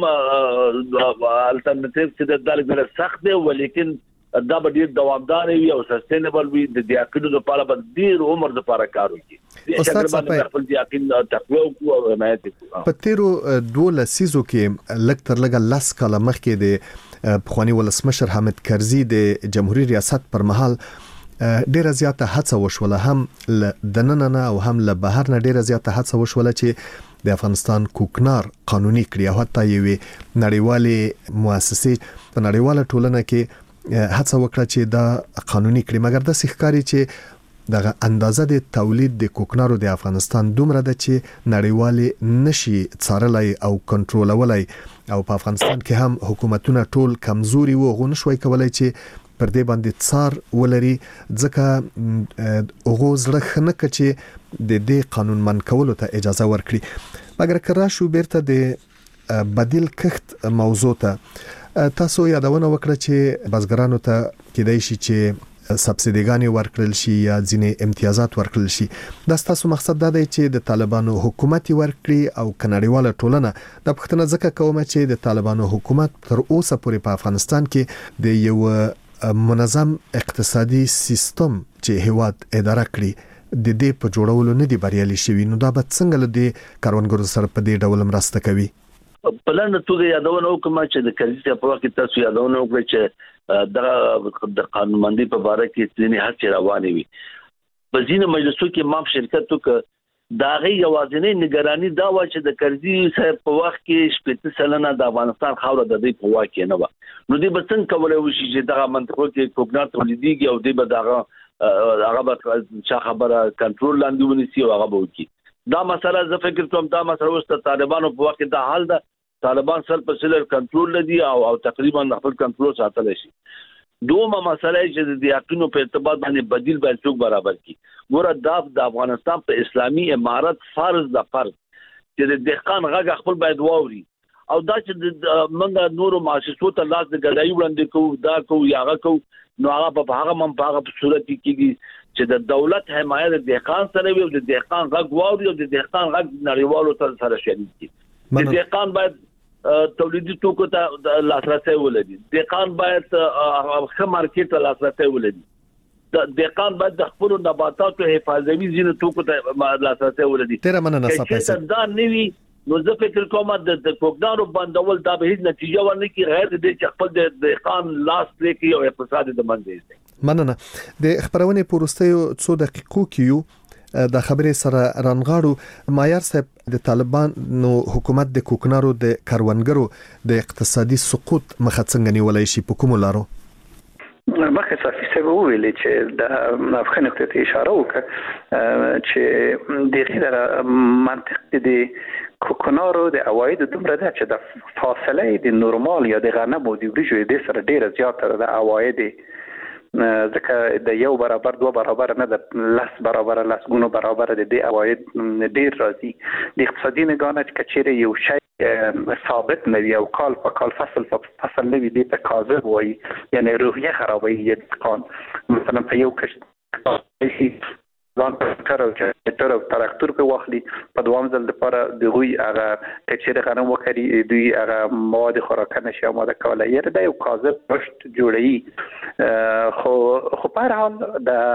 الټرنیټیو چې د دالګل سخت دی ولیکن دا به ډیر دوامدار وي او سستینبل وي د یقینو لپاره به ډیر عمر لپاره کار وکړي. استاد صاحب خپل یقین تقوی او حمایت کوي. په تیرو 12 سیزو کې لږ تر لږه 10 کاله مخکې د پخوانی ولسمشر حامد کرزي د جمهوریت ریاست پر مهال ډیره زیاته هڅه وشوله، هم د نننه او هم له بهر نه ډیره زیاته هڅه وشوله چې د افغانستان کوکنار قانوني کړي او حتی یوې نړیوالې مؤسسې په نړیواله ټولنه کې هڅه وکړه چې دا قانوني کړي، مګر د ښکاری چې دغه اندازه د تولید د کوکنارو د افغانستان دومره ده چې نړیوالې نشي څارلای او کنټرولولای او په افغانستان کې هم حکومتونه ټول کمزوري وو، غو نشوي کولای چې پر دې باندې څار ولري، ځکه هغه زړه خنه چې د دې قانون من کولو ته اجازه ورکړي. مګر کرا شو بیرته د بدیل کښت موضوع ته تاسو یادونه وکړه چې بزګرانو ته کېدای شي چې سبسیډیګانې ورکړل شي یا ځینې امتیازات ورکړل شي. دا تاسو مقصد دا دی چې د طالبانو حکومت ورکړي او کنړیواله ټولنه د پښتنه ځکه کومه چې د طالبانو حکومت تر اوسه پورې په افغانستان کې د یو منظم اقتصادي سیستم چې هیواد اداره کړي د دې په جوړولو نه دی بریالي شوی. نو دا به څنګه له کاروانګرو سره په دې ډول مرسته کوي؟ په لنډه توګه یادونه وکړم چې د کرزي په وخت کې تاسو یادونه وکړئ چې د قانونمندۍ په اړه کې ځینې هڅې روانې وي. په ځینو مجلسو کې ما شرکت وکړ، دا غي یوازینی نگرانی دا و چې د کرزي صاحب په وخت کې 70% د افغانستان خاوره د دې په واکه نه و. نو دې به څنګه کولای وشي چې دا منطقه کې کوکنار تولیديږي او دې به هغه به خبره کنټرول لاندې ونیسي او هغه به وکړي. دا مسله زه فکر کوم دا مسله اوس د طالبانو په وخت دا حل ده. طالبان سل په سل کنټرول لدی او تقریبا خپل کنټرول ساتل شي. دومره مسله چې د یقینو په ارتباط باندې بدیل باید څوک برابر کی. ګوره د افغانستان په اسلامي امارت فرض چې د دهقان غږ خپل باید واوري او دا چې موږ نورو مؤسسو ته لاس د ګډای وړاندې کوو دا کوو یاغه کوو نو هغه په هغه په صورت کې چې د دولت حمایت د دهقان سره وي او د دهقان غږ واوري او د دهقان غږ نړیوالو سره شریک کی. د دهقان باید تولیدي توکو ته لاسرسي ولري، دهقان باید ښه مارکیټ ته لاسرسي ولري، دهقان باید د خپل نباتاتو حفاظوي ځینو توکو ته لاسرسي ولري. تیر مننه صاحب دا نوي نو زه فکر کوم د کوکنارو بندول دا به هیڅ نتیجه ورنه کی غیر د چې خپل د دهقان لاس لري او اقتصاد د منځي. مننه. د خبرونه پورستیو څو دقیقو کې د خبرې سره رانغاړو. معیار صاحب د طالبانو حکومت د کوکنارو د کاروانګرو د اقتصادي سقوط مخه څنګه نیولای شي په کوم لارو؟ مخکې صافي صاحب ویلي چې د افغان نقطې اشاره وکړه چې د غیر منطق د کوکنارو د عواید دومره ده چې د فاصله د نورمال یا د غنم او د وریجو د سره ډیره زیاته ده عواید، ځکه د یو برابر دوه برابر نه د 10 برابر 10 ګونو برابر د دې عواید ډیر راځي. د اقتصادي نگاه چې کچېره یو شی ثابت نه وي او کال په کال فصل په فصل نه وي د تقاضا وایي یعنی روحیه خرابوي. یتقان مثلا په یو کښ ځان کار او چې تراکتور په واخلي په دوام ځل لپاره د غوي هغه کچېره غنم وکړي دوی هغه مواد خوراکه نشي آماده کولای یره د یو کاذب پشت جوړي. خو په هر حال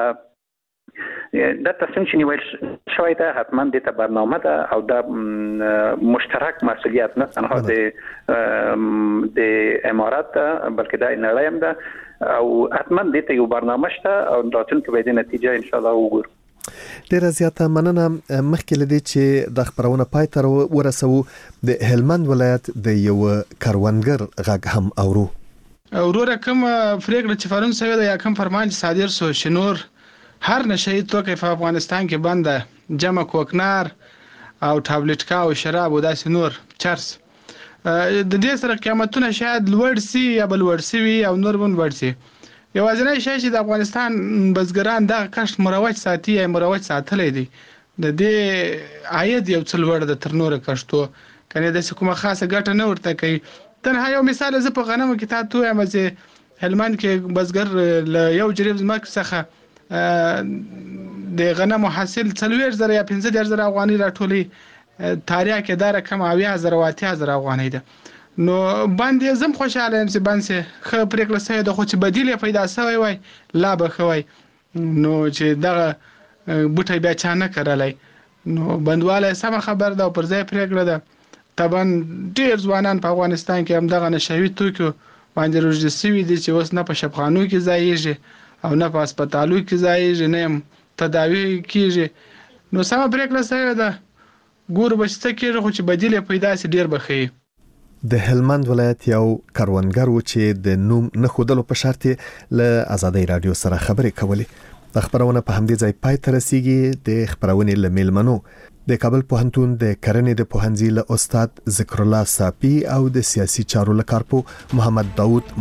د تصمیم چې نیول شوی ده حتما د برنامه ده او د مشترک مسئولیت نه تنها د امارات بلکې د نړۍ هم ده او حتما د یو برنامه شته او راتلونکي به د نتیجه ان شاء الله وګورو. ډیره زیاته مننه. مخکې لدی چې د خبرونه پای تر ورسو د هلمند ولایت د یو کاروانګر غږ هم اورو. وروره کوم فریق چې فرون سوي د یا کوم فرمان صادر سو شنور هر نشئی توکي په افغانستان کې بنده جمع کوکنار او ټابلیټکا او شراب او داسې نور چرس د دې سره قیمتونه شاید لوړ سي یا بل ور سي او نور ون ور سي. یوازینی شی چې د افغانستان بزګران د کښت مروج ساتي یا مروج ساتلې دي د دې عاید یو څل ور د ترنور کښتو کنه د کومه خاصه ګټه نه ورته کوي. تنها یو مثال زه په غنمو کې تاسو یم چې هلمند کې بزګر له یو جریب زمک څخه د غنمو حاصل 40,000 یا 15,000 افغانۍ راټولي تاریخ کې دا رقم 80,000 افغانۍ ده. نو باندې زم خوشاله یم چې باندې خه پریکړه سوی د خو چې بدیل پیدا سوی وای لا به خوي نو چې دغه بوټي بیا چا نه کړلای نو بندواله سم خبر ده پر ځای پریکړه ده. طبعا ډیر ځوانان په افغانستان کې هم دغه نشوي توکو باندې روزي سوي دي چې اوس نه په شپخانو کې ځایږي او نه په هسپتالو کې ځایږي نه تداوی کیږي. نو سم پریکړه سوی ده ګور بچته کېږي خو چې بدیل پیدا سي ډیر بخي. د هلمند ولایت یو کروندګر و چې د نوم نه خودلو په شرط له آزادۍ رادیو سره خبرې کولې. د خبرونه په همدې ځای پای ته رسیږي. د خبرونې له میلمنو د کابل پوهنتون د کرنې د پوهنځي له استاد ذکر الله صافي او د سیاسي چارو له کارپو محمد داوود